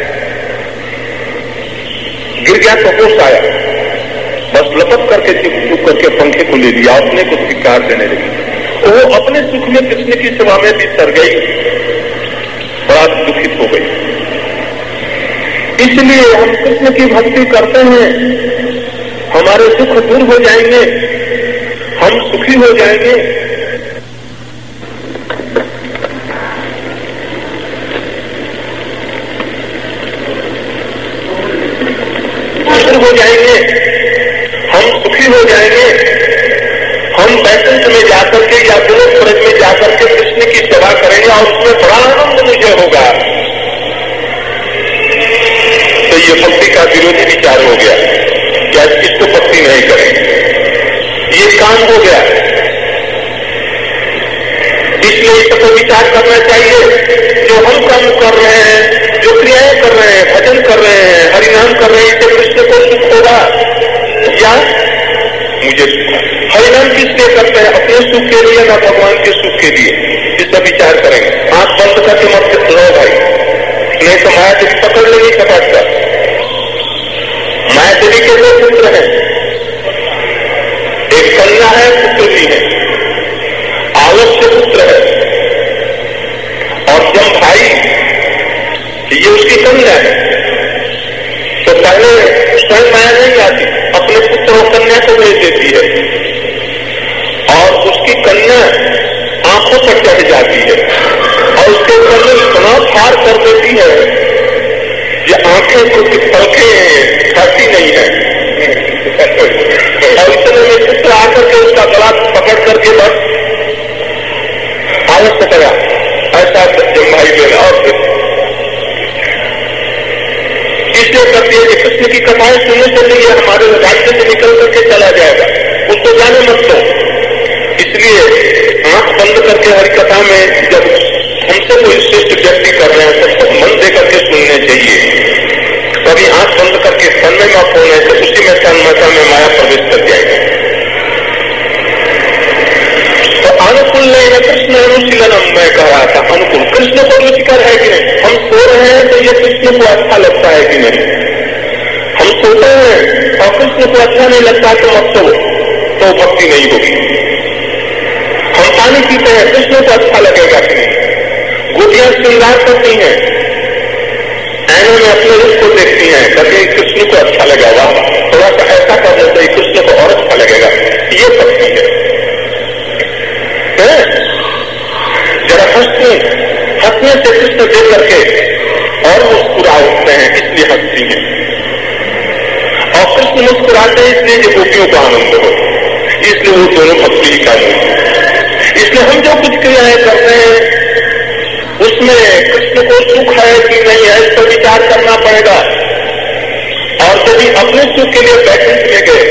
Speaker 1: तो होश आया, बस लपट करके चुप करके पंखे को ले लिया, अपने को धिक्कार देने लगी। वो अपने सुख में कृष्ण की सेवा में भी सर गई, बड़ा दुखित हो गई। इसलिए हम कृष्ण की भक्ति करते हैं, हमारे दुख दूर हो जाएंगे, हम सुखी हो जाएंगे। हो जाएंगे, हम सुखी हो जाएंगे। हम वैकुंठ में जाकर के या गोलोक ब्रज में जाकर के कृष्ण की सेवा करेंगे और उसमें बड़ा आनंद मुझे होगा। तो ये भक्ति का विरोधी विचार हो गया, क्या इसको भक्ति नहीं करेंगे, ये काम हो गया। इसलिए इसको विचार करना चाहिए, जो हम काम कर रहे हैं, जो क्रियाएं कर रहे हैं, भजन कर रहे हैं, हरिनाम कर रहे हैं, इससे कृष्ण को सुख होगा या मुझे सुख? हरिनाम किस लिए करते हैं? अपने सुख के लिए ना भगवान के सुख के लिए? इसका विचार करेंगे। आंख बंद करके मत लो भाई, नहीं तो माया देवी पकड़ लेगी कपाट कर। माया देवी के दो पुत्र हैं, एक कन्या है, पुत्र भी है, आवश्य पुत्र है। कन्या है, तो पहले स्वयं माया नहीं आती, अपने पुत्र और कन्या को भेज देती है और उसकी कन्या आंखों पर चढ़ जाती है और उसके ऊपर में इतना भार कर देती है ये आंखें को पलकें खाती नहीं है और इतने में पुत्र आकर के उसका गला पकड़ करके बस आलस से करा ऐसा भाई लेना और इसलिए करती है कि कृष्ण की कथाएं सुनने से नहीं हमारे राज्य से निकल करके चला जाएगा, उसको जाने मत दो। इसलिए आंख बंद करके हरि कथा में जब हमसे कोई श्रेष्ठ व्यक्ति कर रहे हैं तो मन दे करके सुनने चाहिए। कभी आंख बंद करके तन्मय में होने से उसी में तन्मयता में माया प्रवेश कर जाएगा। तो अनुकूल नहीं है कृष्ण अनुशीलनम, मैं कह रहा था अनुकूल कृष्ण को रुचिकर है कि नहीं। हम सो रहे हैं तो ये कृष्ण को अच्छा लगता है कि नहीं, हम सोते हैं और कृष्ण को अच्छा नहीं लगता तो मत सो, तो भक्ति नहीं होगी। हम पानी पीते हैं कृष्ण को अच्छा लगेगा कि नहीं। गोपियां श्रृंगार करती हैं, आईने में अपने रूप को देखती हैं, कभी कृष्ण को अच्छा लगेगा, थोड़ा सा ऐसा करने से कृष्ण को और अच्छा लगेगा, ये भक्ति है। जरा हंसने से कृष्ण देख करके और मुस्कुरा उठते हैं, इसलिए हंसती हैं और कृष्ण मुस्कुराते हैं इसलिए जो गोपियों का आनंद हो, इसलिए वो दोनों भक्ति का मूल। इसलिए हम जो कुछ क्रियाएं करते हैं उसमें कृष्ण को सुख है कि नहीं है इस पर विचार करना पड़ेगा। और यदि अपने सुख के लिए बैठने ले गए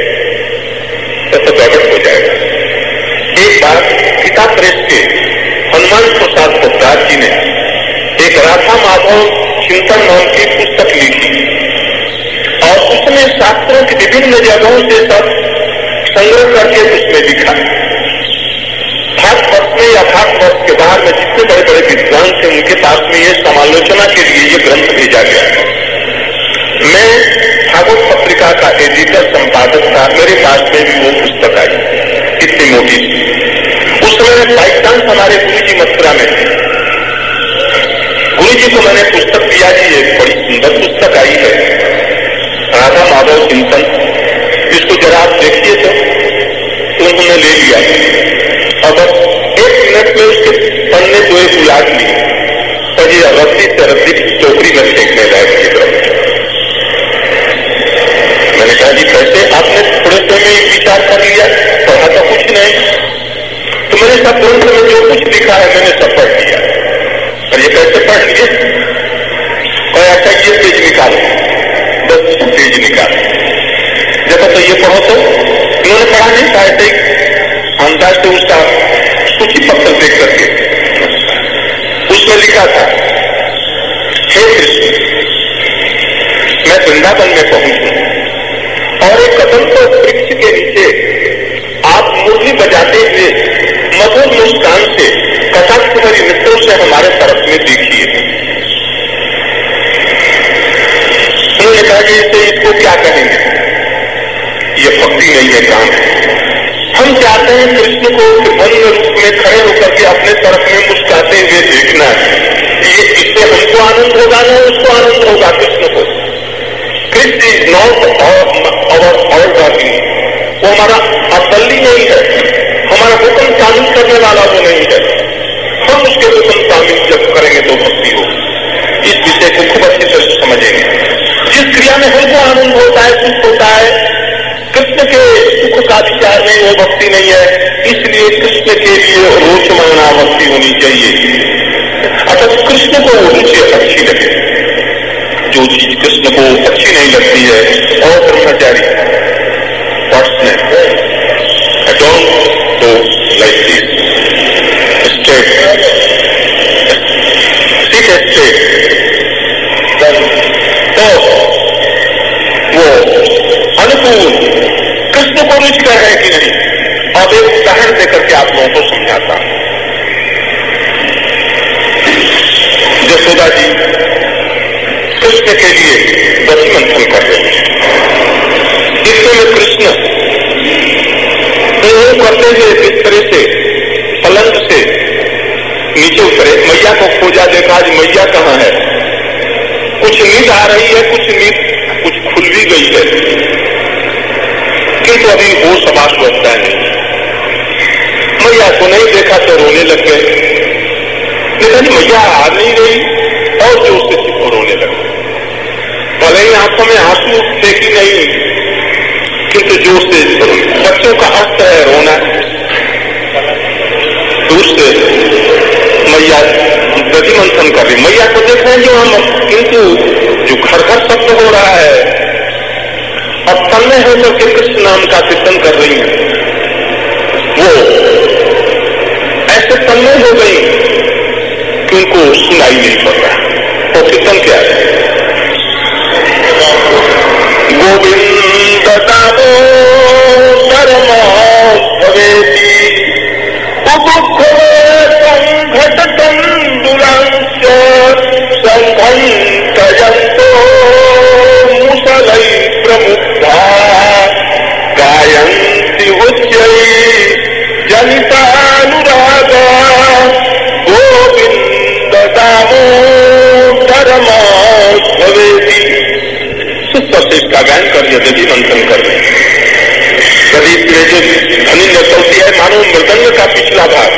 Speaker 1: तो गड़बड़ हो जाएगा। एक बार पिता प्रेस के हनुमान प्रसाद पोद्दार जी ने एक राधा माधव चिंतन नाम की पुस्तक लिखी और उसमें शास्त्रों की विभिन्न जगहों से सब संग्रह करके उसमें लिखा। भारतवर्ष में या भारतवर्ष के बाहर में जितने बड़े बड़े विद्वान थे उनके पास में ये समालोचना के लिए ये ग्रंथ भेजा गया है। मैं भागवत पत्रिका का एडिटर संपादक था, मेरे पास में भी वो पुस्तक आई इतनी मोटी सी। उस समय बाई चांस हमारे गुरु जी मथुरा में थे। गुरु जी को मैंने पुस्तक दिया कि ये बड़ी सुंदर पुस्तक आई है राधा माधव चिंतन, इसको जरा आप देखिए तो उन्होंने ले लिया और बस 1 मिनट में उसके पन्ने दो एक उलाट लिए और ये रद्दी से रद्दी टोकरी में फेंकने लायक। मैंने कहा जी कैसे आपने थोड़े समय में विचार कर लिया, पढ़ा तो कुछ नहीं। तो मैंने सब ग्रंथ में जो कुछ लिखा है मैंने सब पढ़ लिया। और ये कैसे पढ़ लिए, और ऐसा ये पेज निकालो, 10 पेज निकालो, देखो तो ये पढ़ो। तो उन्होंने पढ़ा नहीं था, ऐसे अंदाज से उसका सूची पत्र देख करके उसमें लिखा था, हे कृष्ण मैं वृंदावन में पहुंचू और एक कदम्ब वृक्ष के नीचे आप मुरली बजाते हुए मधुर मुस्कान से कटाक्ष भरी मित्रों से हमारे तरफ में देखिए। उन्होंने कहा कि इसको क्या कहेंगे, ये भक्ति नहीं है काम है। हम चाहते हैं कृष्ण को विभिन्न रूप में खड़े होकर के अपने तरफ में मुस्काते हुए देखना है। ये इससे हमको आनंद होगा ना उसको आनंद होगा। कृष्ण को Krishna is not our order, वो हमारा असली नहीं है, हमारा हुक्म शामिल करने वाला वो नहीं है। हम उसके हुक्म शामिल जब करेंगे तो भक्ति हो। इस विषय को खूब अच्छी तरह से समझेंगे। जिस क्रिया में हमको आनंद होता है, सुख होता है, कृष्ण के सुख का विचार नहीं, वो भक्ति नहीं है। इसलिए कृष्ण के लिए रोचमाना भक्ति होनी चाहिए। अर्थात कृष्ण को वो रुचि अच्छी लगे, जो चीज कृष्ण को अच्छी नहीं लगती है। और ब्रह्मचारी don't go like this, straight, sit straight, तो वो अनुकूल कृष्ण को रुचिकर है कि नहीं। अब एक उदाहरण देकर के आप लोगों को समझाता हूं। यशोदा जी कृष्ण के लिए दही मंथन कर रहे हैं। इतने में कृष्ण करते हुए बिस्तरे से पलंग से नीचे उतरे, मैया को खोजा, देखा आज मैया कहाँ है। कुछ नींद आ रही है, कुछ खुल भी गई है, किंतु अभी होश समास अवस्था नहीं। मैया को नहीं देखा तो रोने लग गए, लेकिन मैया आ नहीं रही और जोर से रोने लगे। भले ही आंखों में आंसू थे कि नहीं, किंतु जोर से बच्चों का हक है रोना। दूर से मैया दधि मंथन कर रही, मैया को देख रहे हैं जो हम, किंतु जो घर घर शब्द हो रहा है, अब तन्मय होकर के कृष्ण नाम का कीर्तन कर रही है, वो ऐसे तन्मय हो गई कि उनको सुनाई नहीं पड़ रहा। तो कीर्तन क्या है? गोविंद दामोदर भवेति संघट तंडुलंच संघंतयन्तो मुसलै प्रमुग्धा गायन्ति उच्चै जनितानुरागा गोविंद दामोदर भवेति। सुस्तर से इसका गायन कर दिया, दधि मंथन कर रहे। प्रदीप में जो ध्वनि निकलती है मानो मृदंग का पिछला भाग,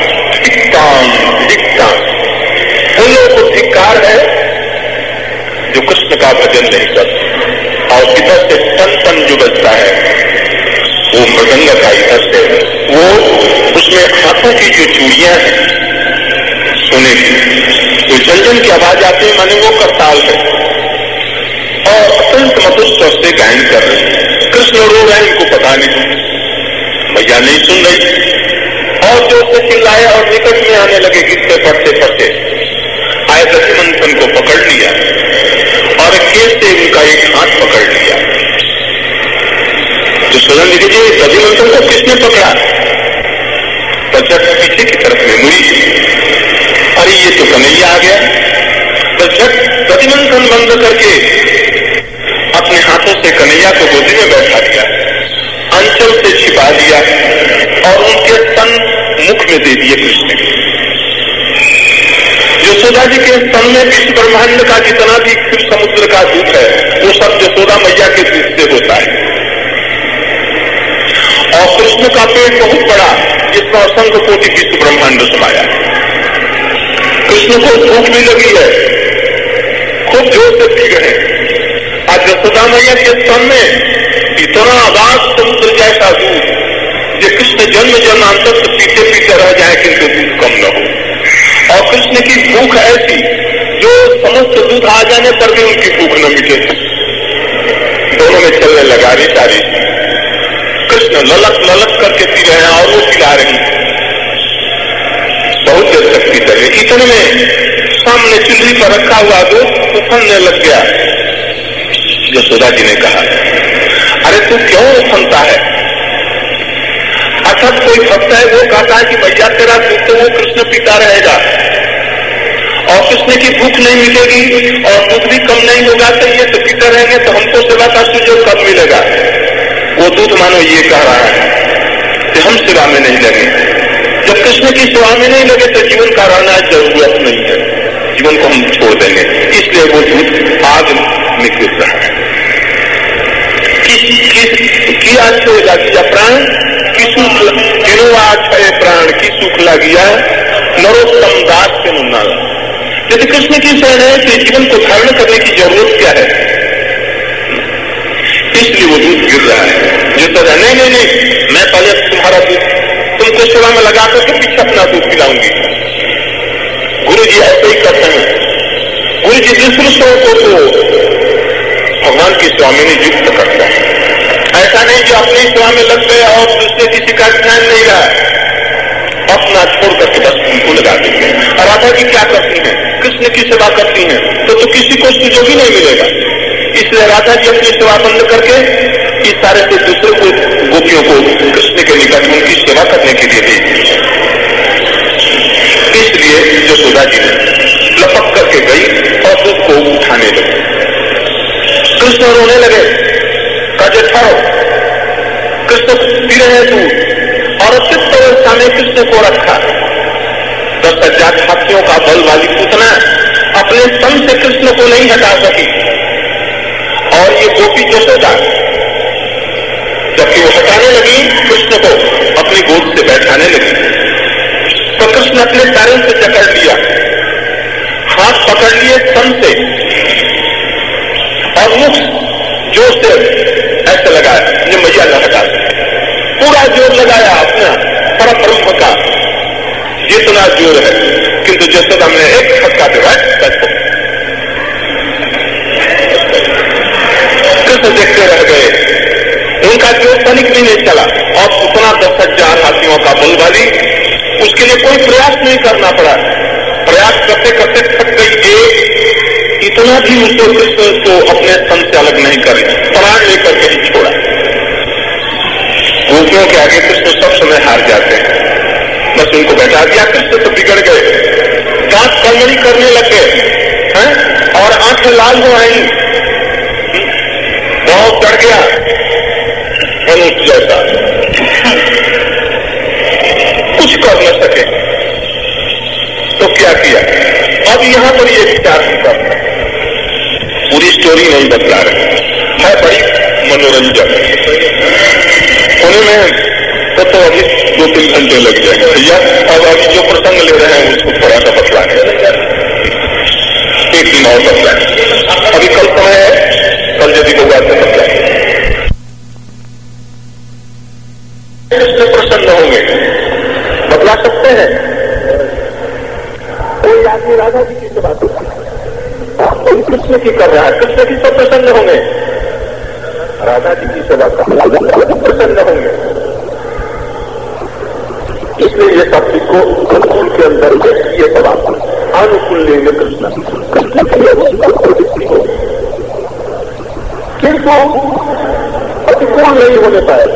Speaker 1: उन लोगों को धिक्कार है जो कृष्ण का भजन नहीं करते। और इधर से तन तन जो बजता है वो मृदंग का, इधर से वो उसमें हाथों की जो चूड़ियां हैं सोने की, तो झंझन की आवाज आती है, माने वो करताल है और अत्यंत मधुर स्वर से गायन कर रहे हैं। कृष्ण रो रहे हैं, इनको पता नहीं, मैया नहीं सुन रही और जोर से चिल्लाए और निकट में आने लगे। गिरते पड़ते पड़ते आए, दधि मंथन को पकड़ लिया और केस से उनका एक हाथ पकड़ लिया। तो सुनन जी दधि मंथन को किसने पकड़ा? तो झट पीछे की तरफ में मुड़ी, अरे ये तो कन्हैया आ गया। तो झट दधि मंथन बंद करके अपने हाथों से कन्हैया को गोदी में बैठा दिया, अंचल से छिपा दिया और उनके स्तन मुख में दे दिए कृष्ण। यशोदा जी के स्तन में विश्व ब्रह्मांड का जितना भी क्षीर समुद्र का दूध है वो सब यशोदा मैया के दूध से होता है। और कृष्ण का पेट बहुत बड़ा, जिसमें असंख्य कोटि विश्व ब्रह्मांड समाया। कृष्ण को भूख भी लगी है, खूब जोर से पी गए। आज यशोदा मैया के स्तन में इतना अगाध समुद्र जैसा दूध, जो कृष्ण जन्म जन्मांतर से पीते पीते रह जाए किंतु दूध कम न हो। और कृष्ण की भूख ऐसी जो समस्त दूध आ जाने पर भी उनकी भूख न मिटे। दोनों में चलने लगा रिचारी, कृष्ण ललक ललक करके पी रहे हैं और वो पिला रही, बहुत देर तक पीते रहे। इतने में सामने चुल्ली पर रखा हुआ दूध उफनने लग गया। यशोदा जी ने कहा, अरे तू क्यों उफनता है? अर्थात कोई भक्त है वो कहता है कि भैया तेरा दूध तो वो कृष्ण पीता रहेगा और कृष्ण की भूख नहीं मिटेगी और दूध भी कम नहीं होगा, तो ये तो पीते रहेंगे तो हमको सेवा का सुजोग कब मिलेगा? वो दूध मानो ये कह रहा है कि हम सेवा में नहीं लगे। जब कृष्ण की सेवा में नहीं लगे तो जीवन का रहना जरूरत नहीं है, जीवन को हम छोड़ देंगे। इसलिए वो दूध आग में गिर रहा है। की अच्छे लगिया प्राण की सुख किनुआ प्राण की सुख लगिया नरोत्तम दास के मुन्ना। यदि कृष्ण की शरण है तो जीवन को धारण करने की जरूरत क्या है? इसलिए वो दूध गिर रहा है। जो तो नहीं, मैं पहले तुम्हारा दूध तुमको सेवा में लगा करके पीछे अपना दूध पिलाऊंगी। गुरु जी ऐसे ही करते हैं। गुरु जी दूसरों को तो भगवान की सेवा में नियुक्त करता है। ऐसा नहीं कि अपनी सेवा में लग गए और दूसरे किसी का ध्यान नहीं रहा, अपना छोड़ करके बस उनको लगा देंगे। और राधा जी क्या करती हैं? कृष्ण की सेवा करती हैं, तो किसी को सुजोग ही नहीं मिलेगा। इसलिए राधा जी अपनी सेवा बंद करके इस सारे से दूसरे को गोपियों को कृष्ण के निकट उनकी सेवा करने के लिए भेजी। इसलिए यशोदा जी ने लपक करके गई और दूध को उठाने लगी। कृष्ण रोने लगे, कहे ठहरो, कृष्ण पी रहे दूध। और चित्त अवस्था में कृष्ण को रखा। 10,000 हाथियों का बल वाली पूतना अपने स्तन से कृष्ण को नहीं हटा सकी। और ये गोपी जसोदा, जबकि वो हटाने लगी कृष्ण को, अपनी गोद से बैठाने लगी, तो कृष्ण अपने पैरों से जकड़ लिया, हाथ पकड़ लिए तन से और मुख जोर से ऐसे लगाया, ये मैया न हटा सके। पूरा जोर लगाया अपना परब्रह्म का, जितना जोर है, किंतु जसोदा ने एक फटका दे कृष्ण देखते रह गए, उनका जोर तनिक भी नहीं चला और उतना 10,000 हाथियों का बल वाली, उसके लिए कोई प्रयास नहीं करना पड़ा। प्रयास करते करते थक गई एक, इतना भी उसे कृष्ण को अपने स्तन से अलग नहीं करे, प्राण लेकर के ही छोड़ा। गोपियों के आगे कृष्ण सब समय हार जाते हैं, बस उनको बैठा दिया। कृष्ण तो बिगड़ गए, दांत कलमड़ी करने लग गए और आंखें लाल हो आई, बहुत डर गया मनुष्य जैसा, कुछ कर न सके। तो क्या किया? अब यहां पर ये विचार कर, पूरी स्टोरी नहीं बतला रहे, है बड़ी मनोरंजक होने में तो अभी 2-3 घंटे लग जाएंगे भैया। अब अभी जो प्रसंग ले रहे हैं उसको थोड़ा सा बतलाने, एक दिन और बतलाएं। अभी कल समय है, कल यदि होगा तो बतलाएं। कृष्ण प्रसन्न होंगे, बतला सकते हैं। कोई आदमी राधा जी की सेवा कर रहा है, कोई कृष्ण की कर रहा है, कृष्ण की सब प्रसन्न होंगे, राधा जी की सेवा कर रहा है, प्रसन्न होंगे। इसलिए ये शब्द को अनुकूल के अंदर ये सवाल अनुकूल लेंगे कृष्ण, कृष्ण की प्रवृत्ति हो, किंतु प्रतिकूल नहीं होने पाए।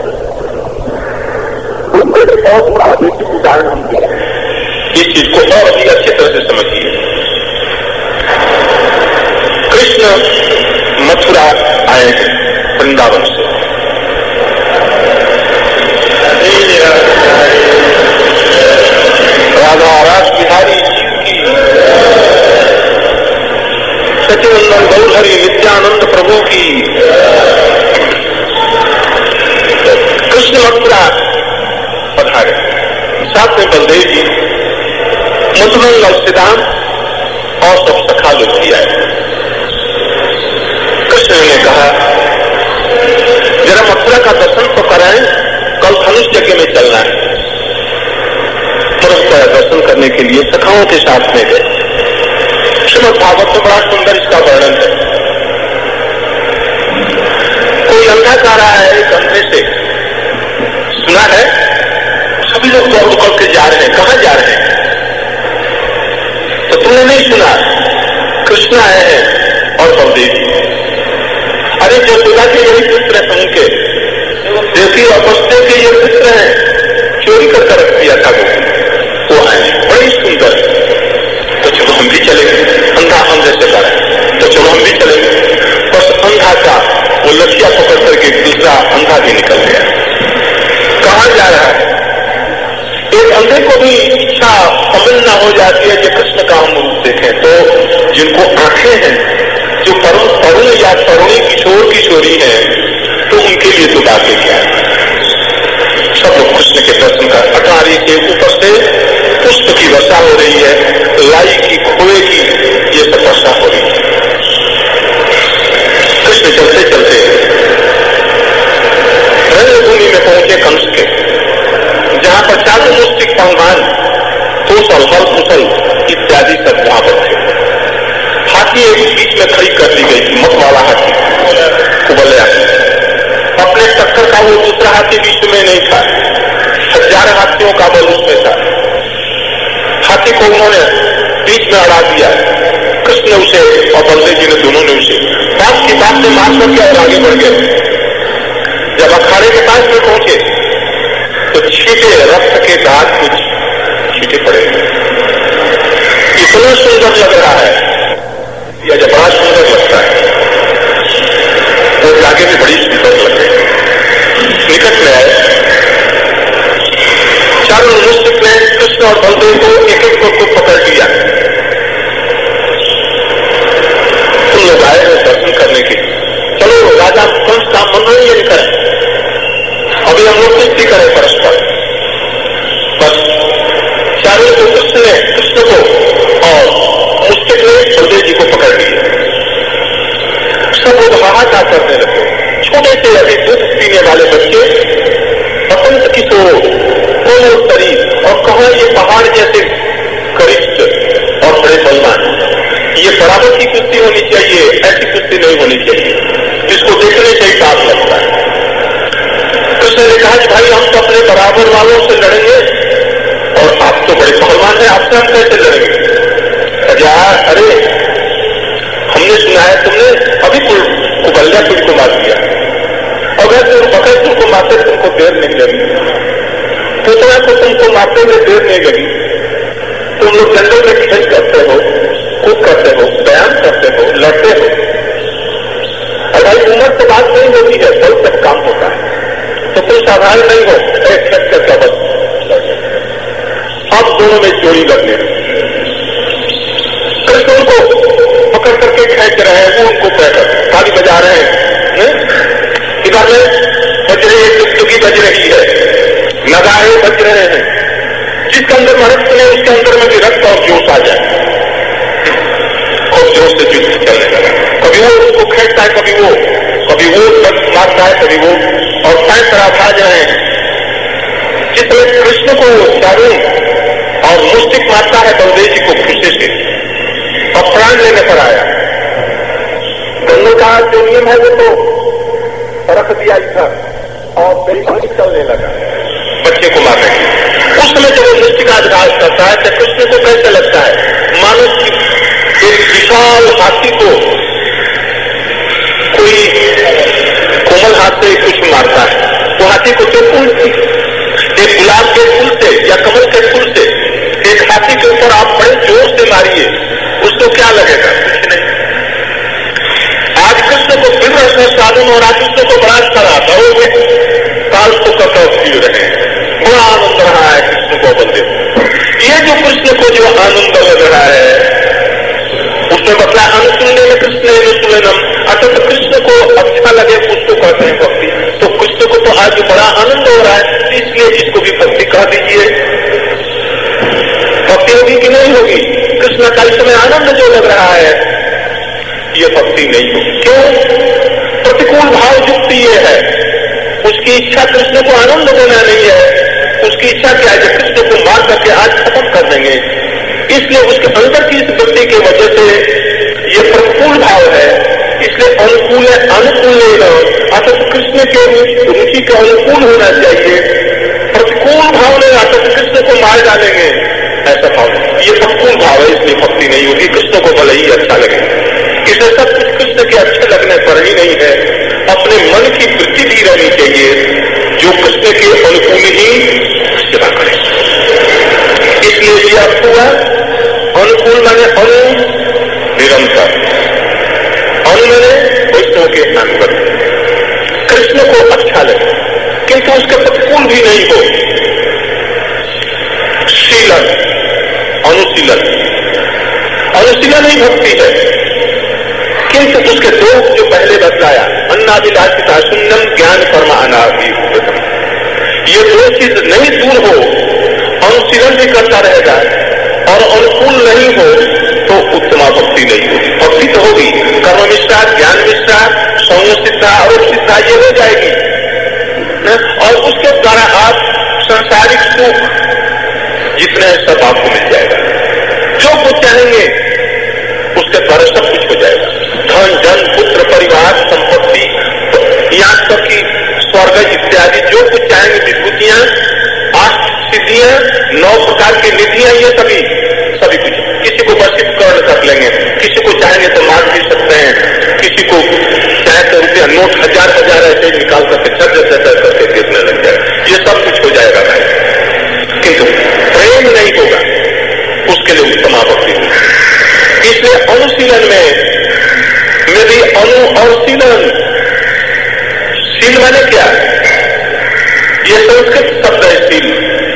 Speaker 1: बहुत बड़ा बेसिक उदाहरण हम दिया, इस चीज को और भी अच्छी तरह से समझिए। कृष्ण मथुरा आए हैं वृंदावन से, राधा रास बिहारी जीव की, सचिनंदन गौरहरि नित्यानंद प्रभु की। कृष्ण मथुरा पधारे, साथ में बलदेव जी, मधुरंग लक्ष्मीदान और सब सखा लोग भी आए। कृष्ण ने कहा जरा मथुरा का दर्शन तो कराएं, कल धनुष यज्ञ में चलना है। तुरंत दर्शन करने के लिए सखाओं के साथ में गए। श्रीमद् भागवत में बड़ा सुंदर इसका वर्णन है। कोई अंधा जा रहा है अंधे से, सुना है, सभी लोग दौड़ करके जा रहे हैं, कहां जा रहे हैं? तो तुमने नहीं सुना, कृष्ण आए हैं और बलदेव। अरे जसोदा के यही पुत्र हैं उनके, देवकी और वसुदेव के ये पुत्र हैं, चोरी करके रख दिया था वो आए, बड़ी सुंदर। तो चलो हम भी चलेंगे, अंधा अंधे से जा रहे हैं, तो चलो हम भी चलेंगे। बस अंधा का वो लठिया पकड़ करके दूसरा अंधा भी निकल गया। कहां जा रहा है? एक अंधे को भी इच्छा तमन्ना हो जाती है कि कृष्ण का हम रूप देखें। तो जिनको आंखें हैं, जो तरुण या तरुणी किशोर किशोरी है, तो उनके लिए तो बातें क्या है। सब लोग कृष्ण के दर्शन कर, अटारी के ऊपर से पुष्प की वर्षा हो रही है, लाई की, खोए की, ये सब वर्षा हो रही है। कृष्ण चलते चलते रणभूमि में पहुंचे कंस के, जहां पर चालू मुस्तिक पहलवान, कौशल, हल कुशल इत्यादि सब वहां पर थे। हाथी एक बीच में खड़ी कर दी गई थी, मत वाला हाथी, कुबले हाथी। अपने टक्कर का वो दूसरा हाथी बीच में नहीं था, 1000 हाथियों का बल उसमें था। हाथी को उन्होंने बीच में अड़ा दिया। कृष्ण उसे और बलदेव जी ने दोनों ने उसे बात की बात में मार करके और आगे बढ़ गए। जब अखाड़े के पास में पहुंचे तो छीटे रक्त के दाग कुछ छीटे पड़े। इतना सुंदर लग रहा है, या जब बड़ा सुंदर लगता है, वो आगे भी बड़ी सुंदर लग रही। निकट में आए, चारों मुस्तिक ने कृष्ण और बलदेव को एक एक को पकड़ लिया। तुम लोग आए हैं दर्शन करने के, को कृष्ण को और मुस्तिक ने बलदेव जी को पकड़ लिया। सब लोग हाहाकार करने लगे। छोटे से अभी दूध पीने वाले बच्चे, बसंत किशोर, कोमल शरीर और कहा ये पहाड़ जैसे करिष्ठ और बड़े बलवान, ये बराबर की कुश्ती होनी चाहिए, ऐसी कुश्ती नहीं होनी चाहिए, इसको देखने से ही पाप लगता है। कृष्ण ने कहा कि भाई हम तो अपने बराबर वालों से लड़ेंगे और आप तो बड़े पहलवान हैं, आपसे हम कैसे लड़ेंगे? अरे हमने सुना है तुमने अभी कुबल्यापुर को मार दिया, अगर तुम बकरपुर को मारते तुमको देर नहीं लगी, पुतला को तुमको मारते हुए देर नहीं लगी, तुम लोग जंगल में खेल करते हो, कूद करते हो, व्यायाम करते हो, लड़ते हो। और भाई उम्र तो बात नहीं होती है, बल तक काम होता है, तो तुम साधारण नहीं हो, एक खेल करके बस अब दोनों में जोड़ी लगने। कृष्ण उनको पकड़ करके खेच रहे हैं, वो उनको ताली बजा रहे हैं, इधर में बजरे दुगदुगी बज रही है, नगाड़े बज रहे हैं, जिसके अंदर मनुष्य ने उसके अंदर में भी रक्त और जोश आ जाए और जोश से युद्ध चलने लगा। कभी वो उसको खेचता है, कभी वो मारता है, कभी वो, और पैर तरह आ रहे हैं। जिसमें कृष्ण को दारुण और मुस्तिक मारता है बलदेव जी को खुशी से और प्राण लेने पर आया। दोनों का जो नियम है वो तो रख दिया इधर और बेईमानी चलने लगा बच्चे को मारने की। उस समय जब वो मुस्तिकाघात करता है तो कृष्ण को कैसे लगता है मानो कि एक विशाल हाथी को कोई कोमल हाथ से कुछ मारता है। वो हाथी को जो फूल, एक गुलाब के फूल से या कमल के फूल से एक हाथी के ऊपर आप बड़े जोर से मारिए, उसको क्या लगेगा? कुछ नहीं। आज कृष्ण को फिर रहे साधन और आज कृष्ण को बड़ा अच्छा रहा था, वो काल को कटौत पी रहे हैं, बड़ा आनंद रहा है कृष्ण को बलदेव। ये जो कृष्ण को जो आनंद लग रहा है उसमें बतला अनुसुल्य में कृष्ण अनुसुल्यनम, अर्थात तो कृष्ण को अच्छा लगे उसको कहते हैं भक्ति। तो कृष्ण को तो आज बड़ा आनंद हो रहा है, इसलिए इसको भी भक्ति कह दीजिए। भक्ति होगी कि नहीं होगी? कृष्ण का इस समय आनंद जो लग रहा है ये भक्ति नहीं होगी। क्यों? प्रतिकूल भाव युक्त ये है, उसकी इच्छा कृष्ण को आनंद देना नहीं है, उसकी इच्छा क्या है कि कृष्ण को मार करके आज खत्म कर देंगे। इसलिए उसके अंदर की इस वृत्ति की वजह से ये प्रतिकूल भाव है, इसलिए अनुकूल अर्थात कृष्ण के रुचि के अनुकूल होना चाहिए। प्रतिकूल भाव नहीं अर्थात कृष्ण को मार डालेंगे ऐसा भाव, ये प्रतिकूल भाव है, इसलिए भक्ति नहीं होगी। कृष्ण को भले ही अच्छा लगे, इसे सब कुछ कृष्ण के अच्छे लगने पर ही नहीं है, अपने मन की वृत्ति भी रहनी चाहिए जो कृष्ण के अनुकूल ही सेवा करे। इसलिए ये आपको अनुकूल माने अनु निरंतर, अनु माने वैष्णव के अंतर, कृष्ण को अच्छा लगे किंतु उसके प्रतिकूल भी नहीं हो। शीलन, अनुशीलन, अनुशीलन ही भक्ति है, किंतु उसके दो जो पहले बतलाया अन्नाभिलाषिता शून्यम ज्ञान कर्म अनाभिभूतम, ये दो चीज नहीं दूर हो, अनुशीलन भी करता रहेगा और अनुकूल नहीं हो तो उत्तमा भक्ति नहीं होगी। भक्ति तो होगी, कर्म निष्ठा, ज्ञान निष्ठा, सौम्य सिद्धा और सिद्धा ये हो जाएगी और उसके द्वारा आप सांसारिक सुख जितने सब आपको मिल जाएगा, जो कुछ चाहेंगे उसके द्वारा सब कुछ हो जाएगा। धन, जन, पुत्र, परिवार, संपत्ति, यहाँ तक की स्वर्ग इत्यादि जो कुछ चाहेंगे, विभूतियां, सिद्धियां, 9 प्रकार की निधियां, ये सभी कुछ। किसी को वशीकरण कर लेंगे, किसी को चाहेंगे तो मार भी सकते हैं, किसी को चाहे तो रुपया नोट हजार ऐसे निकाल करके करके देखने लग जाए, ये सब कुछ हो जाएगा भाई। किंतु प्रेम नहीं होगा, उसके लिए उत्तम भक्ति होगी। इसलिए अनुशीलन में भी अनु और शीलन, शील माने क्या? ये संस्कृत शब्द है शील।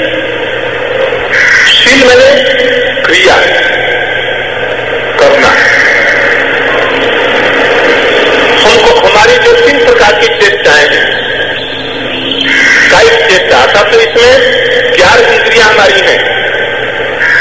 Speaker 1: शील माने क्रिया करना। हमको हमारी जो 3 प्रकार की चेष्टाएं हैं, कायिक चेष्टा, अर्थात तो इसमें 11 इंद्रियां हमारी हैं,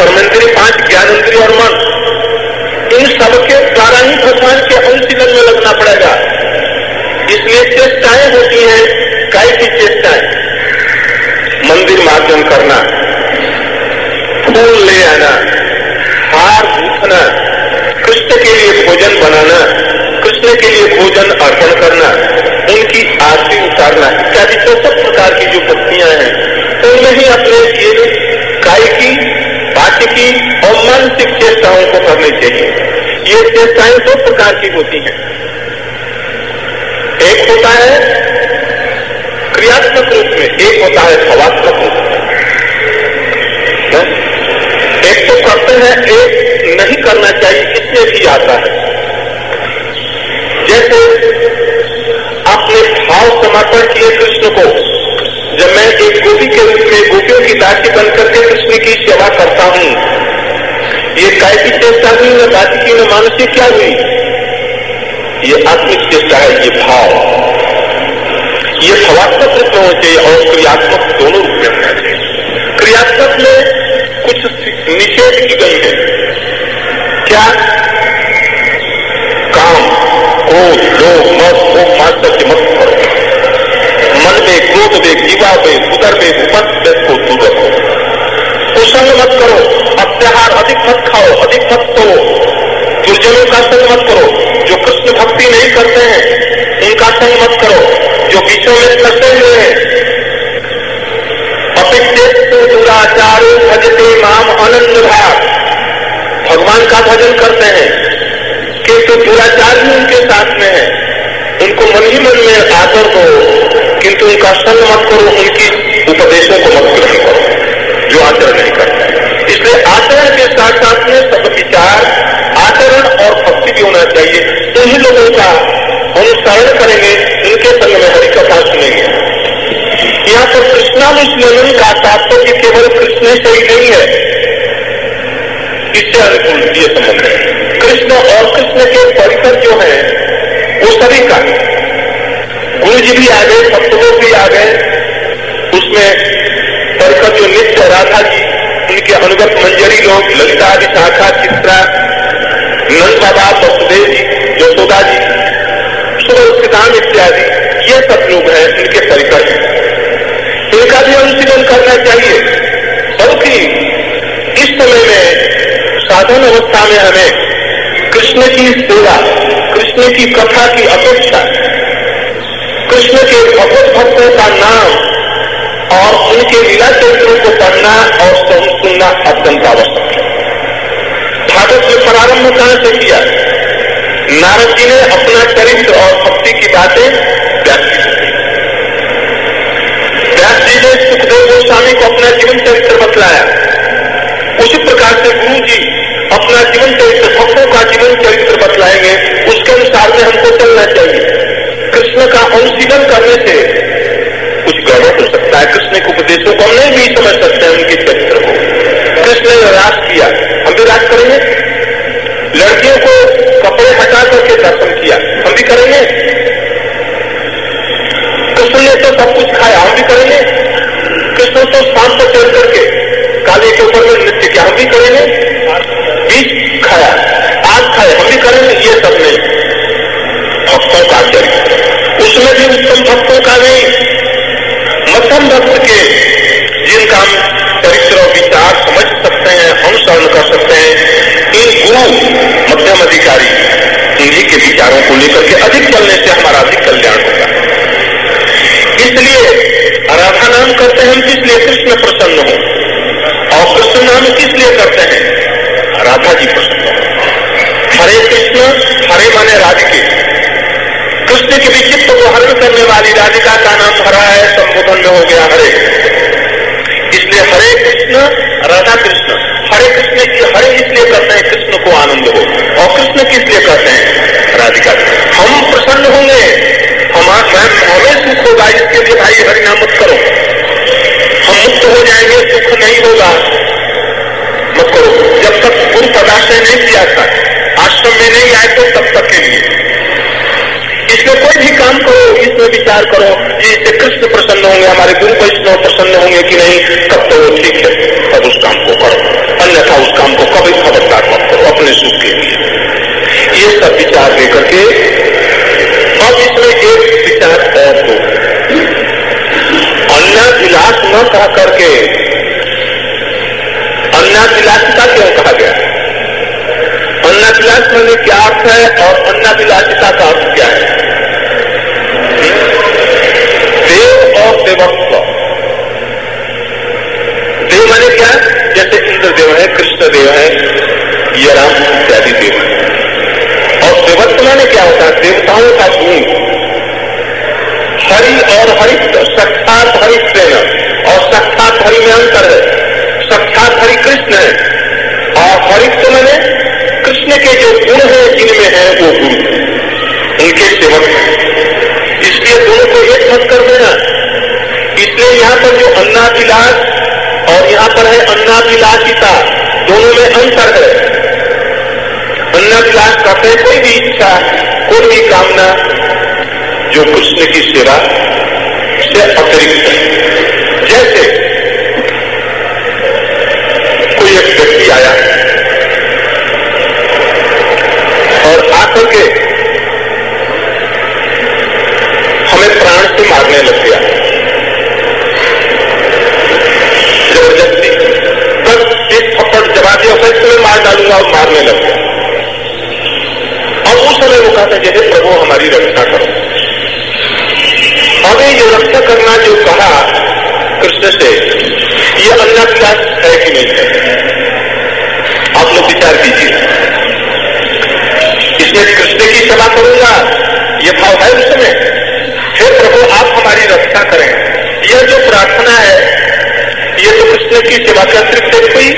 Speaker 1: कर्मेंद्रिय, 5 ज्ञानेंद्रिय और मन, इन सबके द्वारा ही भगवान के अनुशीलन में लगना पड़ेगा। इसलिए चेष्टाएं होती हैं, काय की चेष्टाएं? मंदिर मार्जन करना, फूल ले आना, हार गूंथना, कृष्ण के लिए भोजन बनाना, कृष्ण के लिए भोजन अर्पण करना, उनकी आरती उतारना इत्यादि तो सब प्रकार की जो भक्तियां हैं, उनमें ही अपने ये काय की, वाक्य की और मानसिक चेष्टाओं को करनी चाहिए। ये चेष्टाएं 2 प्रकार की होती हैं। एक होता है क्रियात्मक रूप में, एक होता है भावात्मक रूप में। एक तो करते हैं, एक नहीं करना चाहिए, इसमें भी आता है। जैसे आपने भाव समर्पण किए कृष्ण को, जब मैं एक गोपी के रूप में गोपियों की दासी बनकर के कृष्ण की सेवा करता हूं, ये काय की चेष्टा हुई, न दासी की, न मानसिक क्या हुई? ये आत्मिक चेष्टा है, ये भाव। ये भावात्मक रूप में होना चाहिए और क्रियात्मक दोनों रूप में होना चाहिए। क्रियात्मक में कुछ निषेध की गई है। क्या? काम, क्रोध, लोभ, मद, मोह, मात्सर्य मत करो। मन में क्रोध में, जीवा में, उदर में उपस्थित को दूर रखो। कुसंग मत करो, अत्याहार अधिक मत खाओ, अधिक मत सो, दुर्जनों का संग मत करो। जो कृष्ण भक्ति नहीं करते हैं उनका संग मत करो, जो विषयों में फंसे हुए हैं। अपित्येतु दुराचारो भजते माम आनंद भाग, भगवान का भजन करते हैं किंतु दुराचार भी उनके साथ में है। उनको मन ही मन में आदर दो, किंतु उनका संग मत करो, उनकी उपदेशों को मत ग्रहण करो जो आचरण नहीं करते। इसलिए आचरण के साथ साथ में सब विचार, आचरण और भक्ति भी होना चाहिए। इन्हीं लोगों का अनुसरण करेंगे, इनके संग में हरि कथा सुनेंगे। यहाँ पर कृष्णानुशीलन का तात्पर्य केवल कृष्ण से ही नहीं है, इससे अनुकूल ये संबंध है। कृष्ण और कृष्ण के परिकर जो है वो सभी का, गुरु जी भी आ गए, भक्त लोग भी आ गए, उसमें परिकर जो नित्य राधा जी, उनके अनुगत मंजरी लोग, ललिता, विशाखा, चित्रा, नंद बाबा, वसुदेव जी, यशोदा जी, सुदाम इत्यादि, ये सब लोग हैं, इनके परिकर हैं। इनका भी अनुशीलन करना चाहिए। बल्कि इस समय में साधन अवस्था में हमें कृष्ण की सेवा, कृष्ण की कथा की अपेक्षा, कृष्ण के भगवत भक्तों का नाम और उनके लीला चरित्रों को पढ़ना और सुनना अत्यंत आवश्यक है। भागवत में प्रारंभ कहां से किया? नारद जी ने अपना चरित्र और भक्ति की बातें व्यास जी ने सुखदेव गोस्वामी को अपना जीवन चरित्र बतलाया। उसी प्रकार से गुरु जी अपना जीवन चरित्र, भक्तों का जीवन चरित्र बतलाएंगे, उसके अनुसार में हमको चलना चाहिए। कृष्ण का अनुशीलन करने से कुछ गड़बड़ हो सकता है। कृष्ण के उपदेशों को हम नहीं भी समझ सकते हैं, उनके चरित्र को। कृष्ण ने राज किया, हम भी राज करेंगे। लड़कियों को कपड़े हटा करके दर्शन किया, हम भी करेंगे। कृष्ण ने तो सब कुछ खाया, हम भी करेंगे। कृष्ण तो शाम पर चढ़ करके काले के ऊपर में नृत्य किया, हम भी करेंगे। बीज खाया, आग खाए, हम भी करेंगे। ये सब नहीं, भक्तों का चरित्र, उसमें भी उत्तम भक्तों का नहीं, मध्यम भक्त के, जिनका हम चरित्र और विचार समझ सकते हैं, अनुसरण कर सकते हैं। इन गुरु मध्यम अधिकारी, इन्हीं के विचारों को लेकर के अधिक चलने से हमारा अधिक कल्याण होगा। इसलिए राधा नाम करते हैं हम किस लिए? कृष्ण प्रसन्न हो। और कृष्ण नाम किस लिए करते हैं? राधा जी प्रसन्न हो। हरे कृष्ण, हरे माने राधिके, कृष्ण के भी चित्त को हरण करने वाली राधिका का नाम हरा है, संबोधन में हो गया हरे। इसलिए हरे कृष्ण, राधा कृष्ण। हरे कृष्ण की हरे इसलिए करते हैं कृष्ण को आनंद हो, और कृष्ण किस लिए करते हैं? राधिका। हम प्रसन्न होंगे, हमें सुख होगा, इसके लिए भाई हरि नाम मत करो। हम मुक्त हो जाएंगे, सुख नहीं होगा, मत करो। जब तक गुरु पदाश्रय नहीं किया था, आश्रम में नहीं आए तो तब तक के लिए इसमें कोई भी काम करो, इसमें विचार करो जिससे कृष्ण प्रसन्न होंगे, हमारे गुरु वैष्णव प्रसन्न होंगे कि नहीं, तब तो वो ठीक है, तब उस काम को करो, अन्यथा कह करके अन्नाभिलाषिता क्यों कहा गया? अन्नाभिलाष मैंने क्या अर्थ है और अन्नाभिलाषिता का अर्थ क्या है? देव और देवत्व। देव माने क्या? जैसे इंद्रदेव है, कृष्णदेव है, ये राम इत्यादि देव है। और देवत्व माने क्या होता है? देवताओं का गुण। हरि और हरित, साक्षात हरि प्रेम और साक्षात हरि में अंतर है। साक्षात हरि कृष्ण है और हरित मैंने कृष्ण के जो गुण है जिनमें है वो गुण, उनके सेवक है। इसलिए दोनों को एक मत कर देना। इसलिए यहाँ पर जो अन्नाभिलाष और यहाँ पर है अन्नाभिलाषिता, दोनों में अंतर है। अन्नाभिलाष करते हैं कोई भी इच्छा, कोई भी कामना जो कृष्ण की सेवा से अतिरिक्त है। जैसे कोई एक व्यक्ति आया और आकर के हमें प्राण से मारने लग गया, जबरदस्ती। बस एक थप्पड़ जमा दिया, मैं तुम्हें मार डालूंगा और मारने लग गया। और उस समय वो कहता है जैसे प्रभु हमारी रक्षा करो। अबे ये रक्षा करना जो कहा कृष्ण से, ये अन्नाभिलाष है कि नहीं है? आप लोग विचार कीजिए। इसमें कृष्ण की सेवा करूंगा ये भाव है उसमें, हे प्रभु आप हमारी रक्षा करें, यह जो प्रार्थना है ये तो कृष्ण की सेवा के अतिरिक्त हुई।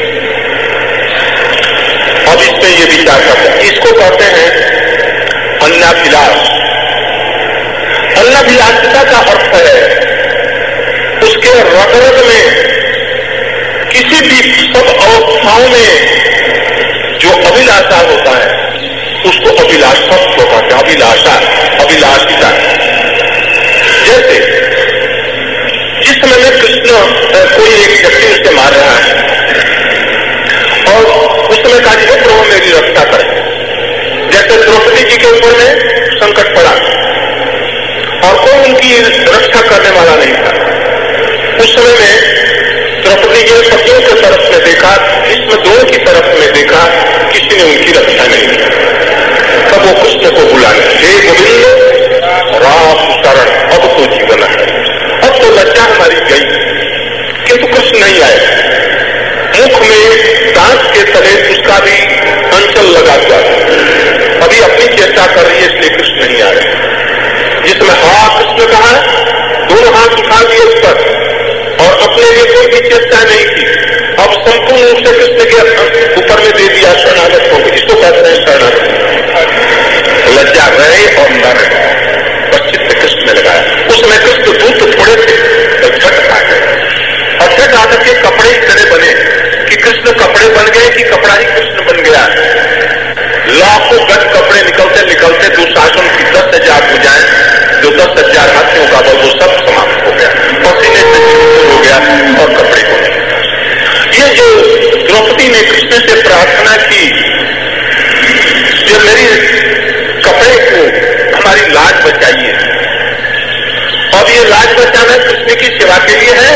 Speaker 1: अब इसमें ये विचार करते हैं, इसको कहते हैं अन्नाभिलाष। अन्नाभिलाषिता का अर्थ है उसके रग रग में, किसी भी सब अवस्थाओं में जो अभिलाषा होता है उसको अभिलाषा कहते हैं। अभिलाषा, अभिलाषिता। जैसे जिस समय में कृष्ण कोई एक व्यक्ति उससे मार रहा है और उस समय कहा जी प्रभु मेरी रक्षा करें। जैसे द्रौपदी जी के ऊपर में संकट पड़ा और कोई उनकी रक्षा करने वाला नहीं था। उस समय में द्रौपदी जी ने पतियों की तरफ में देखा, इसमें दोनों की तरफ में देखा, किसी ने उनकी रक्षा नहीं की। तब वो कृष्ण को बुलाने, हे गोविंद राम शरण, अब तो जीवन है, अब तो लज्जा हमारी गई। किंतु कृष्ण नहीं आए। मुख में दांत के तले उसका भी अंचल लगा हुआ था। अभी अपनी चेष्टा कर रही है, इसलिए कृष्ण नहीं आ रहे। जिसमें हाँ कृष्ण कहा, दोनों हाथ उठा दिए उस पर और अपने लिए कोई भी चेष्टा नहीं की। अब संपूर्ण रूप से कृष्ण के ऊपर में दे दिया, शरणागत हो गई। इसको कहते हैं शरणागत। लज्जा रहे और न रहे, बस चित्त कृष्ण में लगाया। उस समय कृष्ण दूत थोड़े थे तो झट आ गए और झट आकर के कपड़े इस तरह बने कि कृष्ण कपड़े बन गए कि कपड़ा ही कृष्ण बन गया। लाखों गज कपड़े निकलते निकलते दुशासन की 10,000 भुजाएं, जो 10,000 हाथियों का बल, वो सब समाप्त हो गया, पसीने से हो गया और कपड़े हो गए। ये जो द्रौपदी ने कृष्ण से प्रार्थना की, जो मेरी कपड़े को हमारी लाज बचाइए, अब ये लाज बचाना कृष्ण की सेवा के लिए है,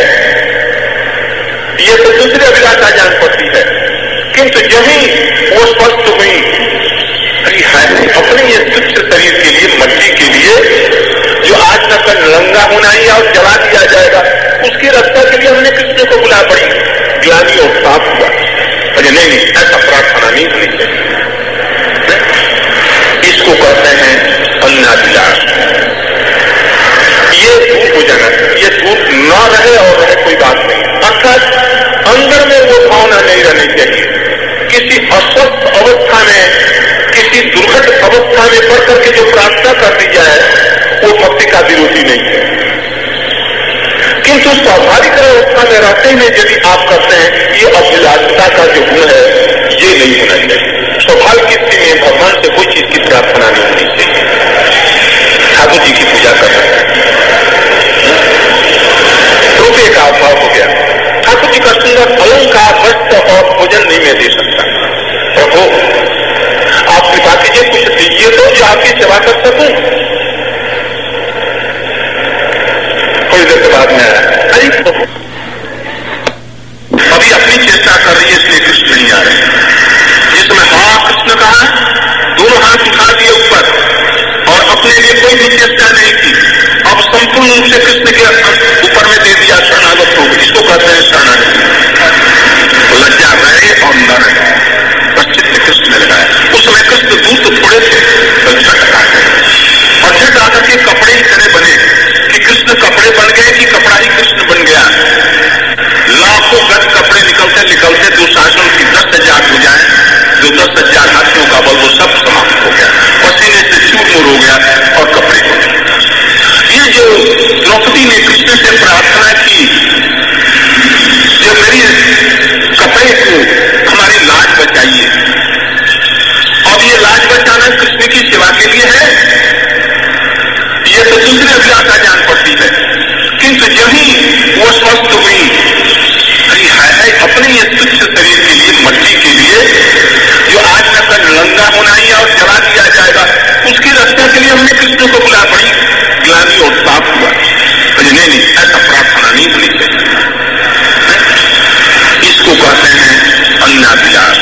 Speaker 1: ये तो दूसरी अभिलाषा जान पड़ती है। किंतु यही वो स्पष्ट हुई, अपने ये तुच्छ शरीर के लिए, मट्टी के लिए, जो आज न कल नंगा होना ही और जला दिया जाएगा, उसकी रक्षा के लिए हमने कृष्ण को बुला पड़ी। ग्लानि और पाप हुआ, अरे नहीं ऐसा प्रार्थना नहीं होनी चाहिए। इसको कहते हैं अन्नाभिलाष। ये दूर हो जाना, ये दूर न रहे और रहे कोई बात नहीं। अर्थात अंदर में वो भावना नहीं रहनी चाहिए। किसी अस्वस्थ अवस्था में, किसी दुर्घट अवस्था में पढ़ करके जो प्रार्थना कर दी जाए वो भक्ति का विरोधी नहीं है। किंतु स्वाभाविक अवस्था में रहते हुए यदि आप करते हैं, ये अभिलाषिता का जो गुण है ये नहीं होना चाहिए। स्वाभाविक स्थिति में भगवान से कोई चीज की प्रार्थना नहीं होनी चाहिए। ठाकुर जी की पूजा कर रहे हैं, रुपये का अभाव हो गया, ठाकुर जी का सुंदर अलंकार, वस्त्र और भोजन नहीं मैं दे सकता। प्रभु आप कृपा कीजिए, कुछ दीजिए तो जो आपकी सेवा कर सकूं। थोड़ी देर के बाद में आया, अरे चाहिए, इसलिए कृष्ण नहीं आ रहे। जिसमें हाँ कृष्ण कहा, दोनों हाथ उठा दिए ऊपर और अपने लिए कोई भी चेष्टा नहीं की, अब संपूर्ण रूप से कृष्ण के ऊपर में दे दिया, शरणागत हो गए। इसको कहते हैं शरणागत। लज्जा रहे और न रहे, बस चित्त कृष्ण में लगाया। उस समय कृष्ण दूत थोड़े थे तो झट आ गए, और झट आकर के कपड़े इतने बने कि कृष्ण कपड़े बन गए कि कपड़ा ही कृष्ण बन गया। लाखों गज कपड़े निकलते निकलते दुशासन की 10,000 भुजाएं, जो 10,000 हाथियों का बल, वो सब समाप्त हो गया, पसीने से चूर-मुर हो गया और कपड़े हो गए। ये जो द्रौपदी ने कृष्ण से प्रार्थना की, जो मेरी कपड़े को हमारी लाज बचाइए, और ये लाज बचाना कृष्ण की सेवा के लिए है, ये तो दूसरी अभिलाषा जान पड़ती है। किंतु जब ही वो स्वस्थ हुई, अरे है अपने ये तुच्छ शरीर के लिए, मट्टी के लिए, जो आज न कल नंगा होना ही और जला दिया जाएगा, उसकी रक्षा के लिए हमने कृष्ण को बुला, बड़ी ग्लानि और ताप हुआ। नहीं, ऐसा प्रार्थना नहीं होनी चाहिए। इसको कहते हैं अन्नाभिलाष।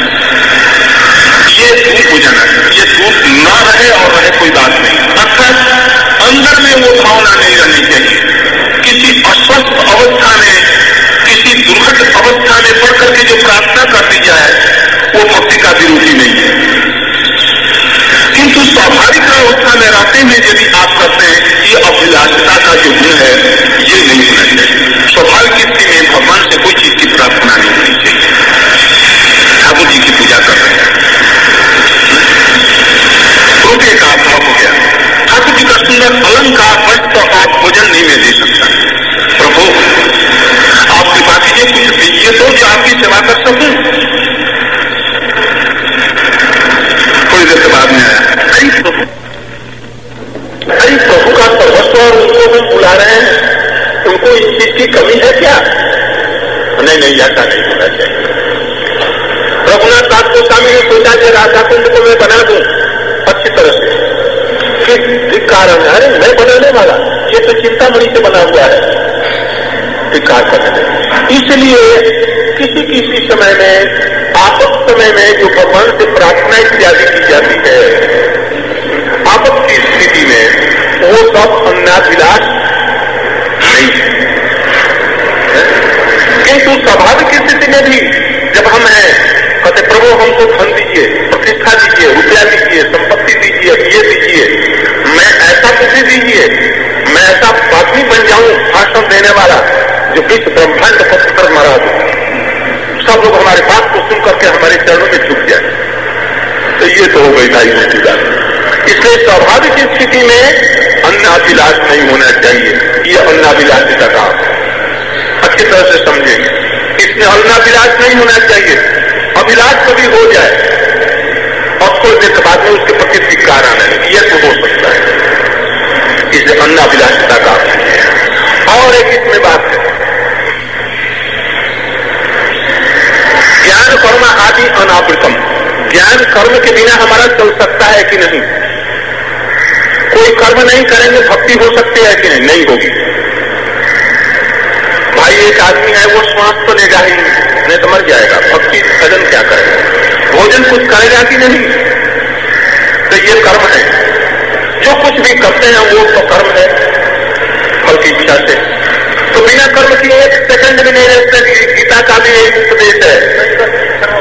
Speaker 1: ये धूप बुझाना, ये धूप न रहे और रहे कोई बात नहीं, अर्थात अंदर में वो भावना नहीं रहनी चाहिए। किसी अस्वस्थ अवस्था में, किसी दुर्घट अवस्था में पढ़ करके जो प्रार्थना कर दी जाए, वो भक्ति का विरोधी नहीं है। किंतु स्वाभाविक अवस्था में रहते हुए यदि आप करते हैं, ये अभिलाषता का जो गुण है, ये नहीं होना चाहिए। स्वाभाविक स्थिति में भगवान से कोई चीज की प्रार्थना नहीं होनी चाहिए। ठाकुर जी की पूजा कर रहे हैं, रुपये का अभाव हो गया, ठाकुर जी का सुंदर अलंकार, वस्त्र और भोजन नहीं मैं दे सकता। प्रभु आप कृपा कीजिए, कुछ दीजिए तो जो आपकी सेवा कर सकूं। थोड़ी देर के बाद में आया, अरे प्रभु का सर्वस्व और उनको हम बुला रहे हैं, उनको इस चीज की कमी है क्या? नहीं, ऐसा नहीं होना चाहिए। रघुनाथ दास गोस्वामी ने सोचा कि राधा कुंड को मैं बना दूं अच्छी तरह से, कि कारण अरे मैं बनाने वाला, ये तो चिंतामणि से बना हुआ है, विकार करने। इसलिए किसी समय में, आपद समय में जो भगवान से प्रार्थना इत्यादि की जाती है, आपद की स्थिति में, वो सब अन्नाभिलाष नहीं है। किंतु स्वाभाविक स्थिति में भी जब हम हैं, कहते प्रभु हमको धन दीजिए, प्रतिष्ठा दीजिए, रुपया दीजिए, संपत्ति दीजिए, ये दीजिए, मैं ऐसा बुद्धि दीजिए, मैं ऐसा आदमी बन जाऊं भाषण देने वाला, जो विश्व ब्रह्मांड को पत्थर मरा दो, सब लोग हमारे बात को सुन करके हमारे चरणों में झुक जाए। तो ये तो हो गई भाई उसकी बात। इसलिए स्वाभाविक स्थिति में अन्नाभिलाष नहीं होना चाहिए। ये अन्नाभिलाषी का काम है, अच्छी तरह से समझेंगे। इसमें अन्नाभिलाष नहीं होना चाहिए। अभिलाष कभी हो जाए और थोड़ी देर के बाद में उसके प्रति धिक्कार आने लगे, यह तो हो सकता है। इसलिए अन्नाभिलाषी का काम है। और एक इसमें बात है, ज्ञान कर्म आदि अनावृतम। ज्ञान कर्म के बिना हमारा चल सकता है कि नहीं? कोई कर्म नहीं करेंगे भक्ति हो सकती है कि नहीं? नहीं होगी। भाई एक आदमी है, वो श्वास तो लेगा ही नहीं तो मर जाएगा, भक्ति भजन क्या करेगा? भोजन कुछ करेगा कि नहीं? तो ये कर्म है। जो कुछ भी करते हैं वो तो कर्म है, फल की इच्छा से। तो बिना कर्म की एक सेकंड भी नहीं रहते। गीता का भी एक उपदेश है,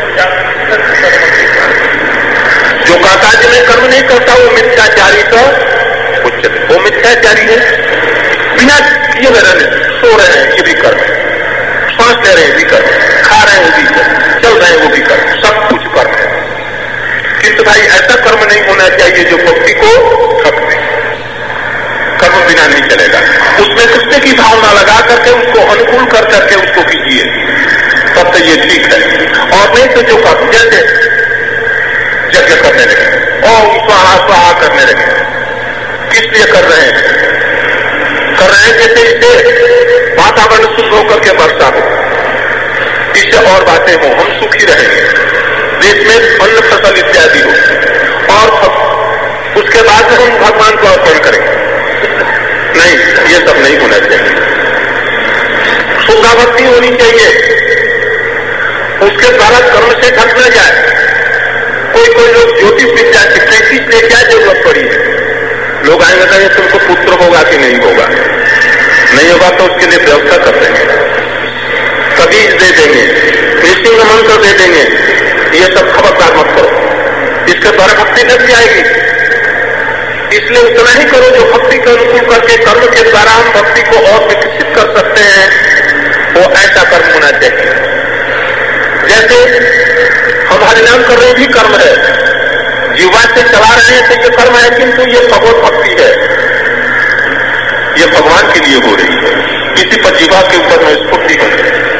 Speaker 1: जो कहता है मैं कर्म नहीं करता वो मिथ्याचारी का उच्चते, वो मिथ्याचारी है। बिना किए हुए रहने, सो रहे हैं ये भी कर्म है, सांस ले रहे हैं भी कर्म है, खा रहे हैं भी कर्म, चल रहे हैं वो भी कर्म, सब कुछ कर्म है। किंतु भाई ऐसा कर्म नहीं होना चाहिए जो भक्ति को ठप दे। कर्म बिना नहीं चलेगा, उसमें कृष्ण की भावना लगा करके उसको अनुकूल कर करके उसको कीजिए, तब तो ये ठीक है। और नहीं तो जो जैसे यज्ञ करने लगे, ओम स्वाहा स्वाहा करने लगे, किस लिए कर रहे हैं? कर रहे हैं जैसे इससे वातावरण शुद्ध होकर के वर्षा हो, इससे और बातें हो, हम सुखी रहेंगे, देश में अन्न फसल इत्यादि हो, और उसके बाद हम भगवान को अर्पण करेंगे। नहीं, ये सब नहीं होना चाहिए। शुद्धा भक्ति होनी चाहिए। उसके द्वारा कर्म से ढक न जाए। कोई लोग ज्योतिष विद्या की प्रैक्टिस में क्या जरूरत पड़ी है? लोग आएंगे कहेंगे तुमको पुत्र होगा कि नहीं होगा, नहीं होगा तो उसके लिए व्यवस्था कर देंगे, कबीज दे देंगे, ऋषि मंत्र दे देंगे, ये सब खबरदार मत करो, इसके द्वारा भक्ति ढक जाएगी। इसलिए उतना ही करो जो भक्ति के अनुकूल करके कर्म के द्वारा हम भक्ति को और विकसित कर सकते हैं, वो ऐसा कर्म होना चाहिए। जैसे हम हरिनाम कर रहे भी कर्म है, जीवा से चला रहे हैं तो ये कर्म है, किंतु ये भगवत भक्ति है, ये भगवान के लिए हो रही है, किसी पर जीवा के ऊपर में स्फूर्ति हो रही है।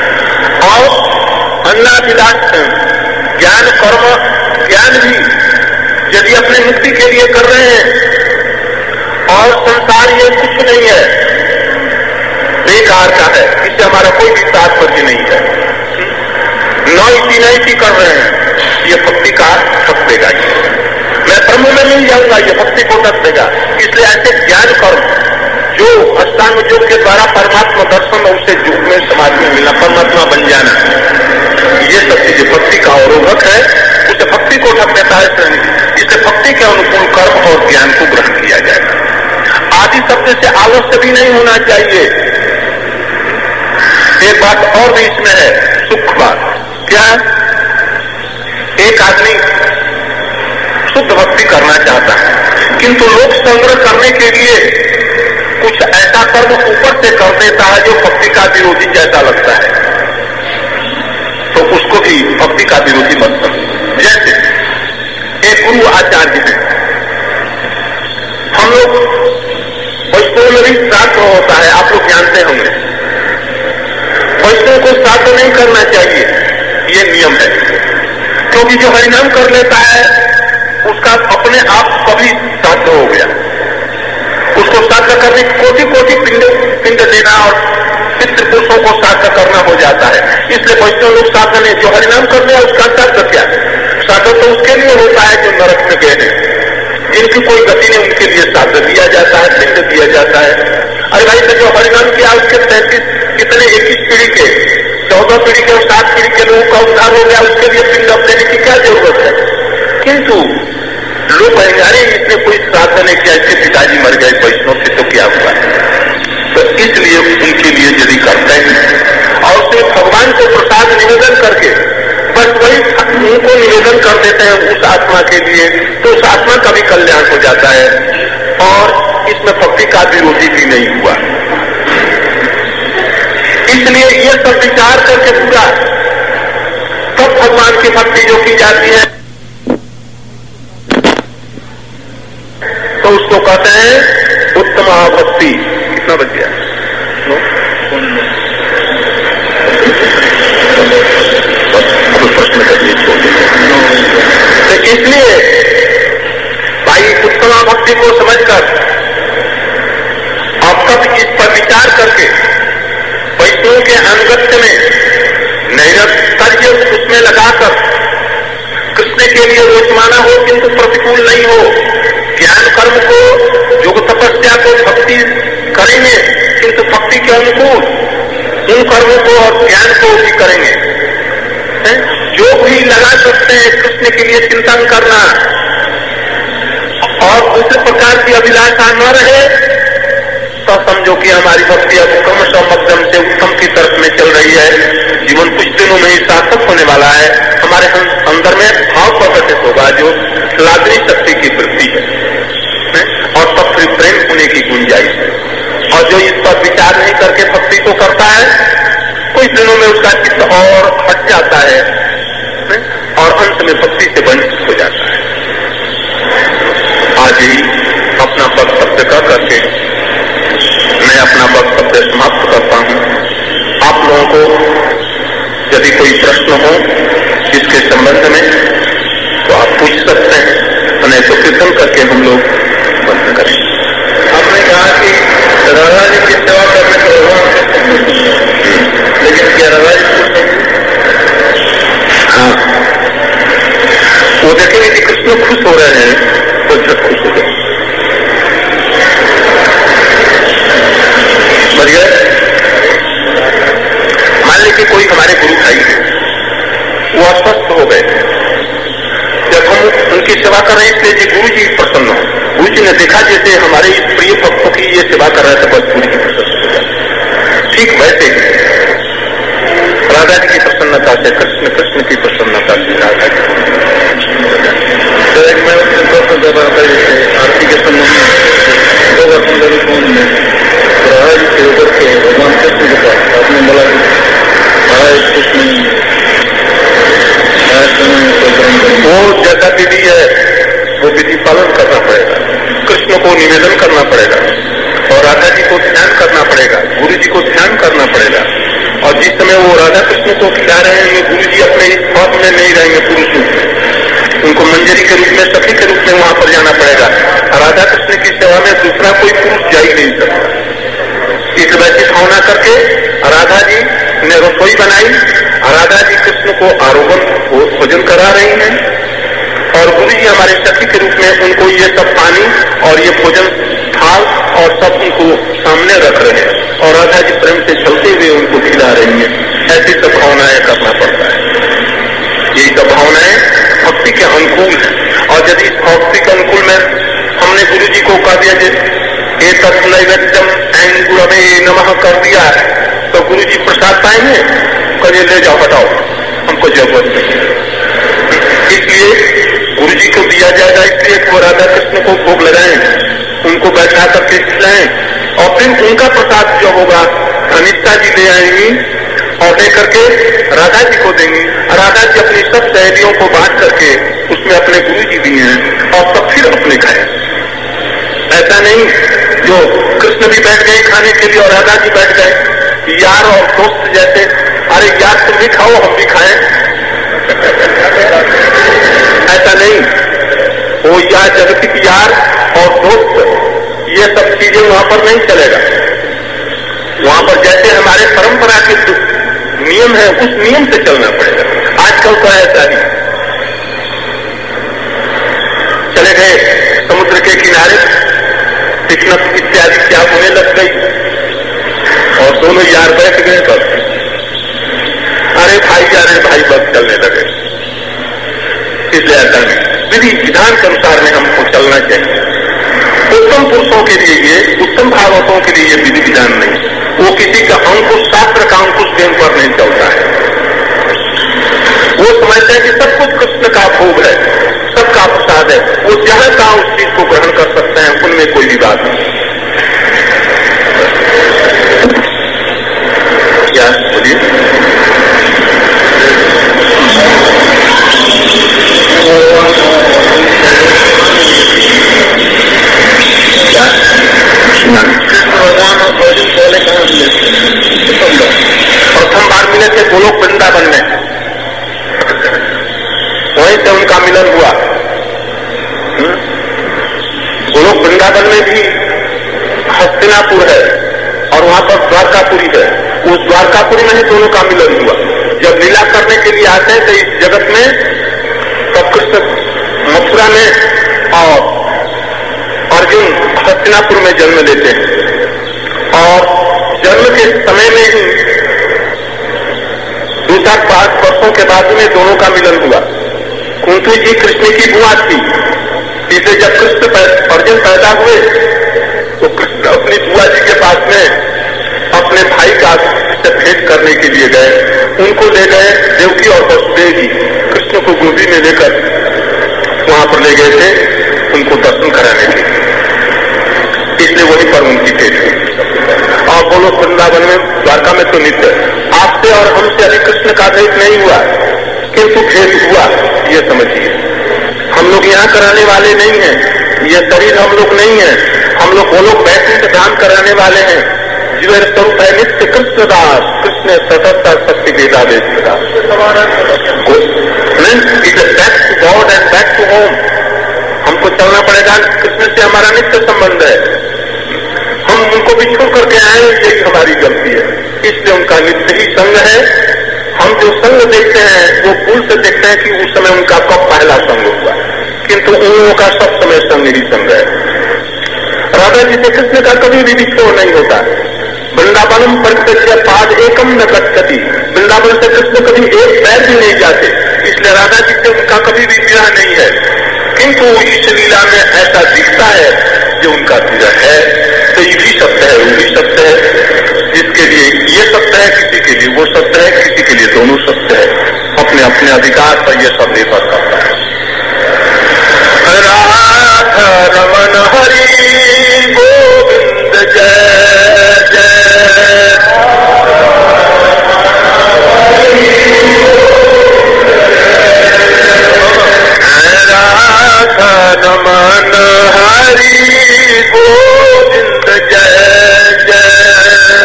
Speaker 1: और अन्नाभिलाष ज्ञान कर्म, ज्ञान भी यदि अपने मुक्ति के लिए कर रहे हैं और संसार ये कुछ नहीं है, बेकार का है, इससे हमारा कोई भी तात्पर्य नहीं है, नई कर रहे हैं, ये भक्ति का ढक देगा, मैं ब्रह्म में मिल जाऊंगा, ये भक्ति को ढक देगा। इसलिए ऐसे ज्ञान कर्म जो अष्टांग योग के द्वारा परमात्मा दर्शन और उसे युग में समाज में मिलना, परमात्मा बन जाना, ये सब चीजें भक्ति का अवरोधक है, उसे भक्ति को ढक देता है। इससे भक्ति के अनुकूल कर्म और ज्ञान को ग्रहण किया जाएगा। आदि शब्द से आलस्य भी नहीं होना चाहिए। एक बात और भी इसमें है, सुख बात क्या? एक आदमी शुद्ध भक्ति करना चाहता है, किंतु लोक संग्रह करने के लिए कुछ ऐसा कर्म ऊपर से कर देता है जो भक्ति का विरोधी जैसा लगता है, तो उसको भी भक्ति का विरोधी मत समझो। जैसे एक गुरु आचार्य है, हम लोग वैष्णव में भी श्राद्ध होता है, आप लोग जानते होंगे, वैष्णव को श्राद्ध नहीं करना चाहिए, ये नियम है, क्योंकि जो हरिनाम कर लेता है उसका अपने आप कभी श्राद्ध हो गया, उसको श्राद्ध करने कोटि कोटि पिंड देना और पितृपुरुषों को श्राद्ध करना हो जाता है। इसलिए वैष्णव लोग श्राद्ध नहीं, जो हरिनाम कर लिया उसका श्राद्ध क्या? श्राद्ध तो उसके लिए होता है जो नरक में गए हैं, जिनकी कोई गति नहीं, उनके लिए श्राद्ध दिया जाता है, पिंड दिया जाता है। अरे भाई तो जो हरिनाम किया उसके 33 कितने 21 पीढ़ी के, 14 पीढ़ी के और 7 पीढ़ी के लोगों का उद्धार हो गया, उसके लिए पिंड देने की क्या जरूरत है? किंतु लोग कहेंगे इसने कोई श्राद्ध नहीं किया, इसके पिताजी मर गए वैष्णव से, तो क्या हुआ? तो इसलिए उनके लिए यदि करते हैं और उससे भगवान को प्रसाद निवेदन करके बस वही उनको निवेदन कर देते हैं उस आत्मा के लिए, तो उस आत्मा का भी कल्याण हो जाता है और इसमें भक्ति का विरोधी भी नहीं हुआ। इसलिए ये सब विचार करके पूरा तब भगवान की भक्ति जो की जाती है तो उसको कहते हैं उत्तमा भक्ति। कितना बच गया? प्रश्न करिए, तो इसलिए भाई उत्तमा भक्ति को समझकर अब तक इस पर विचार करके वैष्णव के अनुगत्य में नैरंतर्य उसमें लगाकर कृष्ण के लिए रोचमाना हो किंतु प्रतिकूल नहीं हो, ज्ञान कर्म को योग तपस्या को भक्ति करेंगे किंतु भक्ति के अनुकूल उन कर्मों को और ज्ञान को भी करेंगे। जो भी लगा सकते हैं कृष्ण के लिए चिंतन करना और दूसरे प्रकार की अभिलाषा न रहे तो समझो कि हमारी भक्ति अब क्रमशः मध्यम से उत्तम की तरफ में चल रही है। जीवन कुछ दिनों में ही सार्थक होने वाला है, हमारे अंदर में भाव प्रकटित होगा जो लादनी शक्ति की वृद्धि है और तब फिर प्रेम होने की गुंजाइश है। और जो इस पर विचार नहीं करके भक्ति को करता है कुछ दिनों में उसका चित्त और हट जाता है और अंत में भक्ति से वंचित हो जाता है। आज ही अपना वक्तव्य कर करके मैं अपना वक्तव्य समाप्त करता हूँ। आप लोगों को यदि कोई प्रश्न हो इसके संबंध में तो आप पूछ सकते हैं, नहीं तो कीर्तन करके हम लोग बंद करें। आपने कहा कि राधा जी की सेवा करने को, लेकिन क्या राधा जी हाँ वो देखेंगे कि कृष्ण खुश हो रहे हैं तो झट खुश हो गए, समझ गए। मान लीजिए कोई हमारे गुरु भाई है वो अस्वस्थ हो गए। जब हम उनकी सेवा कर रहे इसलिए जी गुरु जी प्रसन्न हो। गुरु जी ने देखा जैसे हमारे इस प्रिय भक्तों की ये सेवा कर रहे थे, बस गुरु जी प्रसन्न हो गए। ठीक वैसे ही राधा जी की प्रसन्नता से कृष्ण, कृष्ण की प्रसन्नता से राधा जी। तो एक मैं जब आरती के संबंध में 2 वर्षों में राधा जी के ऊपर के भगवान कृष्ण के पास आपने बोला महाराज कृष्ण वो जैसा विधि है वो विधि पालन करना पड़ेगा। कृष्ण को निवेदन करना पड़ेगा और राधा जी को ध्यान करना पड़ेगा, गुरु जी को ध्यान करना पड़ेगा। और जिस समय वो राधा कृष्ण को खिला रहे हैं, गुरु जी अपने इस फॉर्म में नहीं रहेंगे पुरुष रूप में, उनको मंजरी के रूप में, सखी के रूप में वहां पर जाना पड़ेगा। राधा कृष्ण की सेवा में दूसरा कोई पुरुष जा ही नहीं सकता। इस वैसी भावना करके राधा जी ने रसोई बनाई। राधा जी कृष्ण को आरोहण भोजन करा रही हैं और गुरु जी हमारे सखी के रूप में उनको ये सब पानी और ये भोजन थाल और सब उनको सामने रख रहे हैं और राधा जी प्रेम से चलते हुए उनको खिला रही हैं। ऐसी सब भावनाएं करना पड़ता है। ये सब भावनाएं भक्ति के अनुकूल है। और यदि इस भक्ति के अनुकूल में हमने गुरु जी को कह दिया ये तत् नैवेद्यम ऐन गुरवे नमः कर दिया है तो गुरु जी प्रसाद पाएंगे, कहिए ले जाओ हटाओ, हमको जरूरत नहीं है। इसलिए गुरु जी को दिया जाएगा, इसलिए वो राधा कृष्ण को भोग लगाएं, उनको बैठा करके खिलाएं और फिर उनका प्रसाद जो होगा अनिष्ठा जी ले आएंगी और दे करके राधा जी को देंगी। राधा जी अपनी सब सहेलियों को बांट करके उसमें अपने गुरु जी भी हैं और तब फिर अपने खाए। ऐसा नहीं जो कृष्ण भी बैठ गए खाने के लिए और राधा जी बैठ गए यार और दोस्त जैसे, अरे यार तुम भी खाओ हम भी खाएं, ऐसा नहीं। वो यार जगतिक यार और दोस्त ये सब चीजें वहां पर नहीं चलेगा। वहां पर जैसे हमारे परंपरा के नियम है उस नियम से चलना पड़ेगा। आजकल तो ऐसा ही चले गए समुद्र के किनारे, पिकनिक इत्यादि क्या होने लग गई और दोनों यार बैठ गए बस, अरे भाई बस चलने लगे। इसलिए ऐसा नहीं, विधि विधान के अनुसार में हमको चलना चाहिए। उत्तम पुरुषों के लिए ये, उत्तम भागवतों के लिए ये विधि विधान नहीं, वो किसी का अंकुश, शास्त्र का अंकुश देने पर नहीं चलता है। वो समझते हैं कि सब कुछ कृष्ण का भोग है, सबका प्रसाद है, वो जहां कहा उस चीज को ग्रहण कर सकते हैं, उनमें कोई विवाद नहीं। क्या बोलिए? प्रथम बार मिले थे गोलोक वृंदावन में, वहीं से उनका मिलन हुआ। गोलोक वृंदावन में भी हस्तिनापुर है और वहां पर द्वारकापुरी है, उस द्वारकापुरी में ही दोनों का मिलन हुआ। जब लीला करने के लिए आते हैं तो इस जगत में तब कृष्ण मथुरा में और अर्जुन हस्तिनापुर में जन्म लेते हैं और जन्म के समय में ही 2-5 वर्षों के बाद में दोनों का मिलन हुआ। कुंती जी कृष्ण की बुआ थी, इसलिए जब कृष्ण अर्जुन पैदा हुए तो कृष्ण अपनी बुआ जी के पास में अपने भाई का से भेंट करने के लिए गए। उनको ले गए देवकी और वसुदेव जी कृष्ण को गोदी में लेकर वहां पर ले गए थे उनको दर्शन कराने के लिए, इसलिए वहीं पर उनकी भेंट हुई। और बोलो वृंदावन में, द्वारका में तो नित्य आपसे और हमसे अभी कृष्ण का भेंट नहीं हुआ, किंतु भेंट हुआ, ये समझिए। हम लोग यहाँ कराने वाले नहीं हैं, ये शरीर हम लोग नहीं है, हम लोग वो लोग वैकुंठ धाम कराने वाले हैं। जीवन स्वरूप है नित्य कृष्ण दास, कृष्ण सतता शक्ति वेदावेश Das. Back to God and back to home, हमको चलना पड़ेगा। कृष्ण से हमारा नित्य संबंध है, हम उनको भी छोड़ करके आए, यही हमारी गलती है। इसलिए उनका नित्य ही संग है। हम जो संग देखते हैं वो भूल से देखते हैं कि उस समय उनका कब पहला संग हुआ, किंतु उन लोगों का सब समय संग ही संग है। राधा जी से कृष्ण का कभी भी विछोड़ नहीं होता। वृंदावनम परित्यज्य पाद एकम न गच्छति, वृंदावन से कृष्ण कभी एक पैर भी नहीं जाते। इसलिए राधा जी से उनका कभी भी विरह नहीं है, किंतु इस लीला में ऐसा दिखता है जो उनका विरह है। तो ये भी सत्य है, वो भी सत्य है। जिसके लिए ये सत्य है, किसी के लिए वो सत्य है, किसी के लिए दोनों सत्य है। अपने अपने अधिकार पर यह सब निर्भर करता है। राधा रमन हरि गोविंद जय जय। राधा रमन हरि गोविंद जय जय।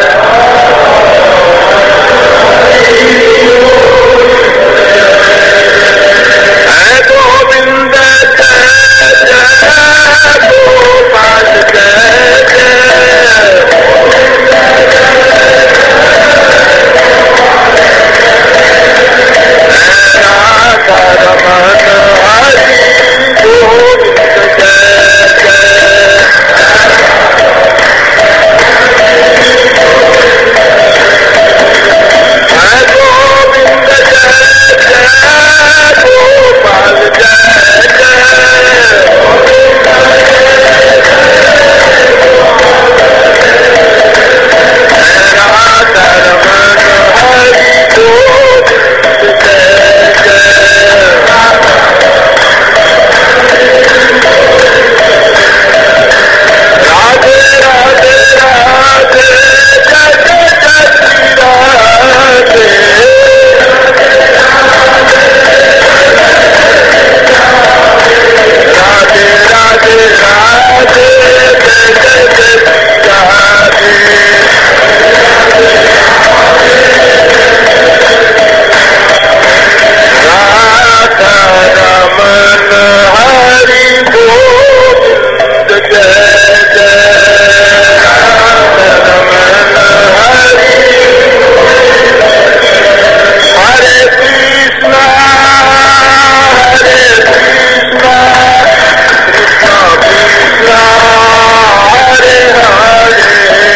Speaker 1: गोविंद जय जय गोपाल जय जय। राधा रमन हरि गोविंद जय जय। गोविंद जय जय गोपाल जय जय। राधा रमन हरि गोविंद जय जय। राधे राधे राधे जय जय श्री राधे। राधे राधे राधे जय जय श्री राधे। राधा रमन हरि गोविंद जय जय। राधा रमन हरि हरे कृष्णा हरे कृष्णा कृष्णा कृष्णा हरे हरे।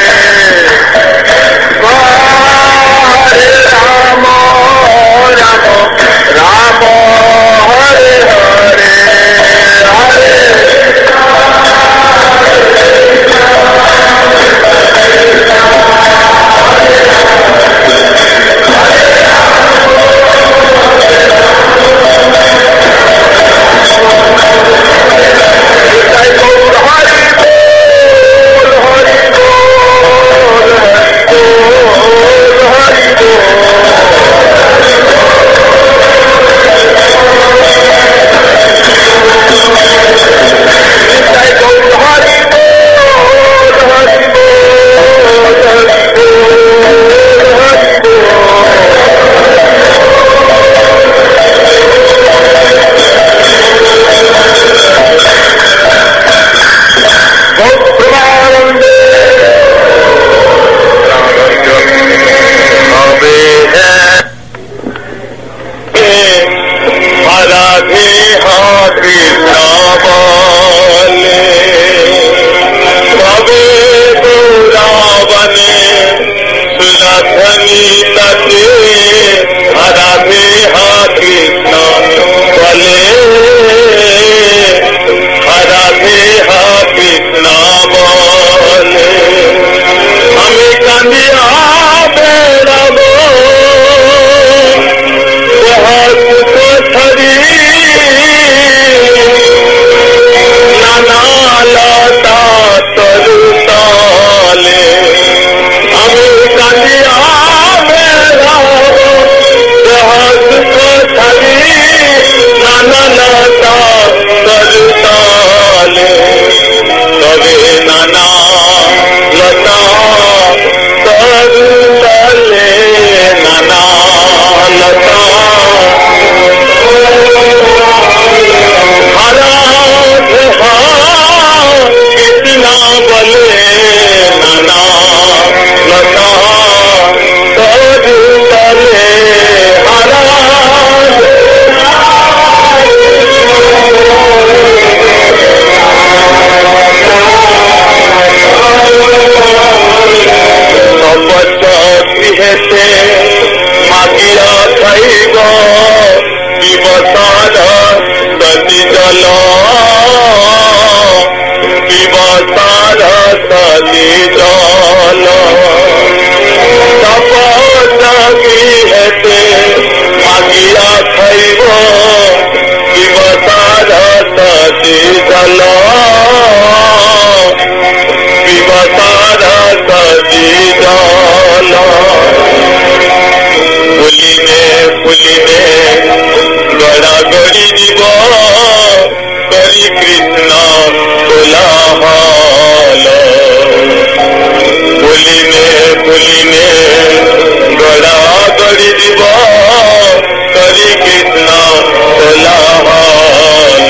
Speaker 1: हरे राम राम राम हरे हरे। हरे जला विवसा रसली जला तपी हेते मागिया खैब विवसा रसली जला विवसा रसली जला फुलिने गड़ा गड़ी जीव करी कृष्ण कोलाहल फुलिने गड़ा गड़ी जीव करी कृष्ण कोलाहल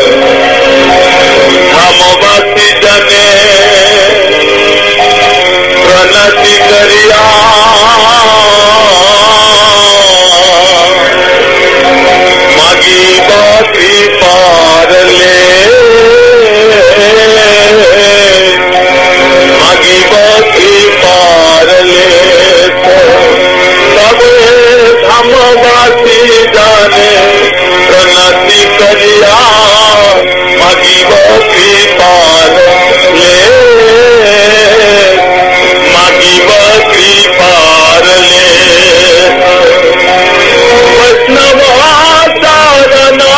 Speaker 1: धामवासी जने प्रणति करिया मागिब कृपार ले मागिब कृपार ले सबे धामवासी जाने प्रणति करिया मागिब कृपार ले मागिब कृपार ले वैष्णवा सारना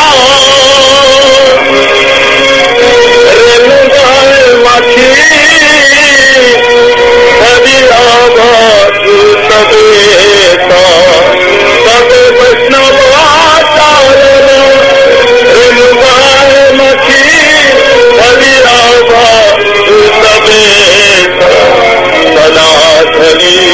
Speaker 1: रेणुगाय माखी हरिरावतु सवेता सबे वैष्णवा सारना रेणुगाय माखी हरिरावतु सवेता सनातनी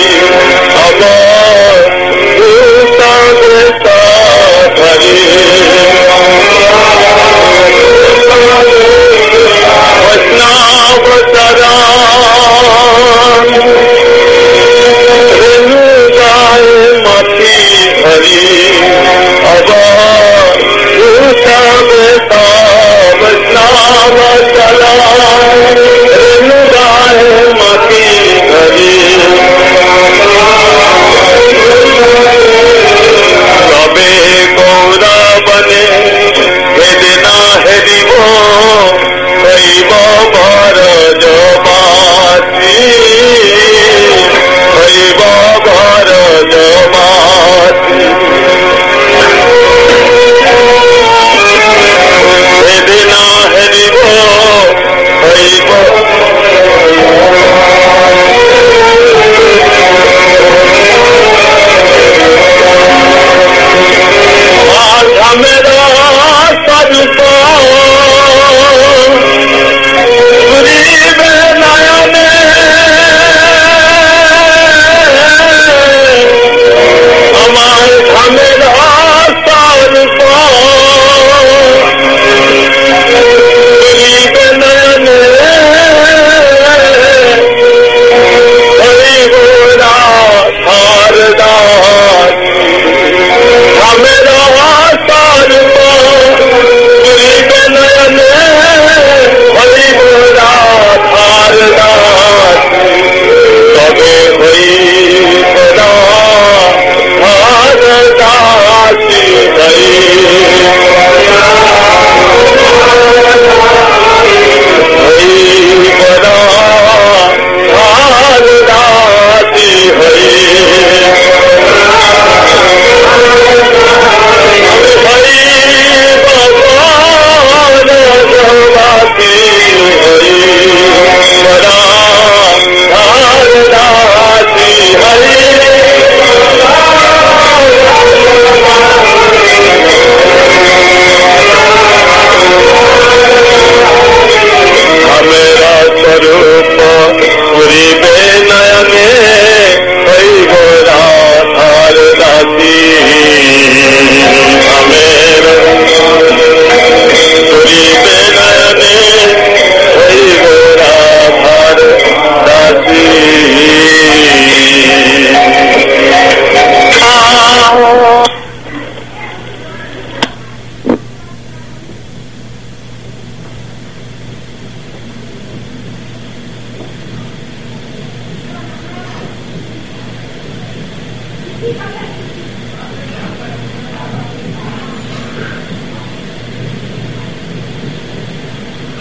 Speaker 2: Thank you.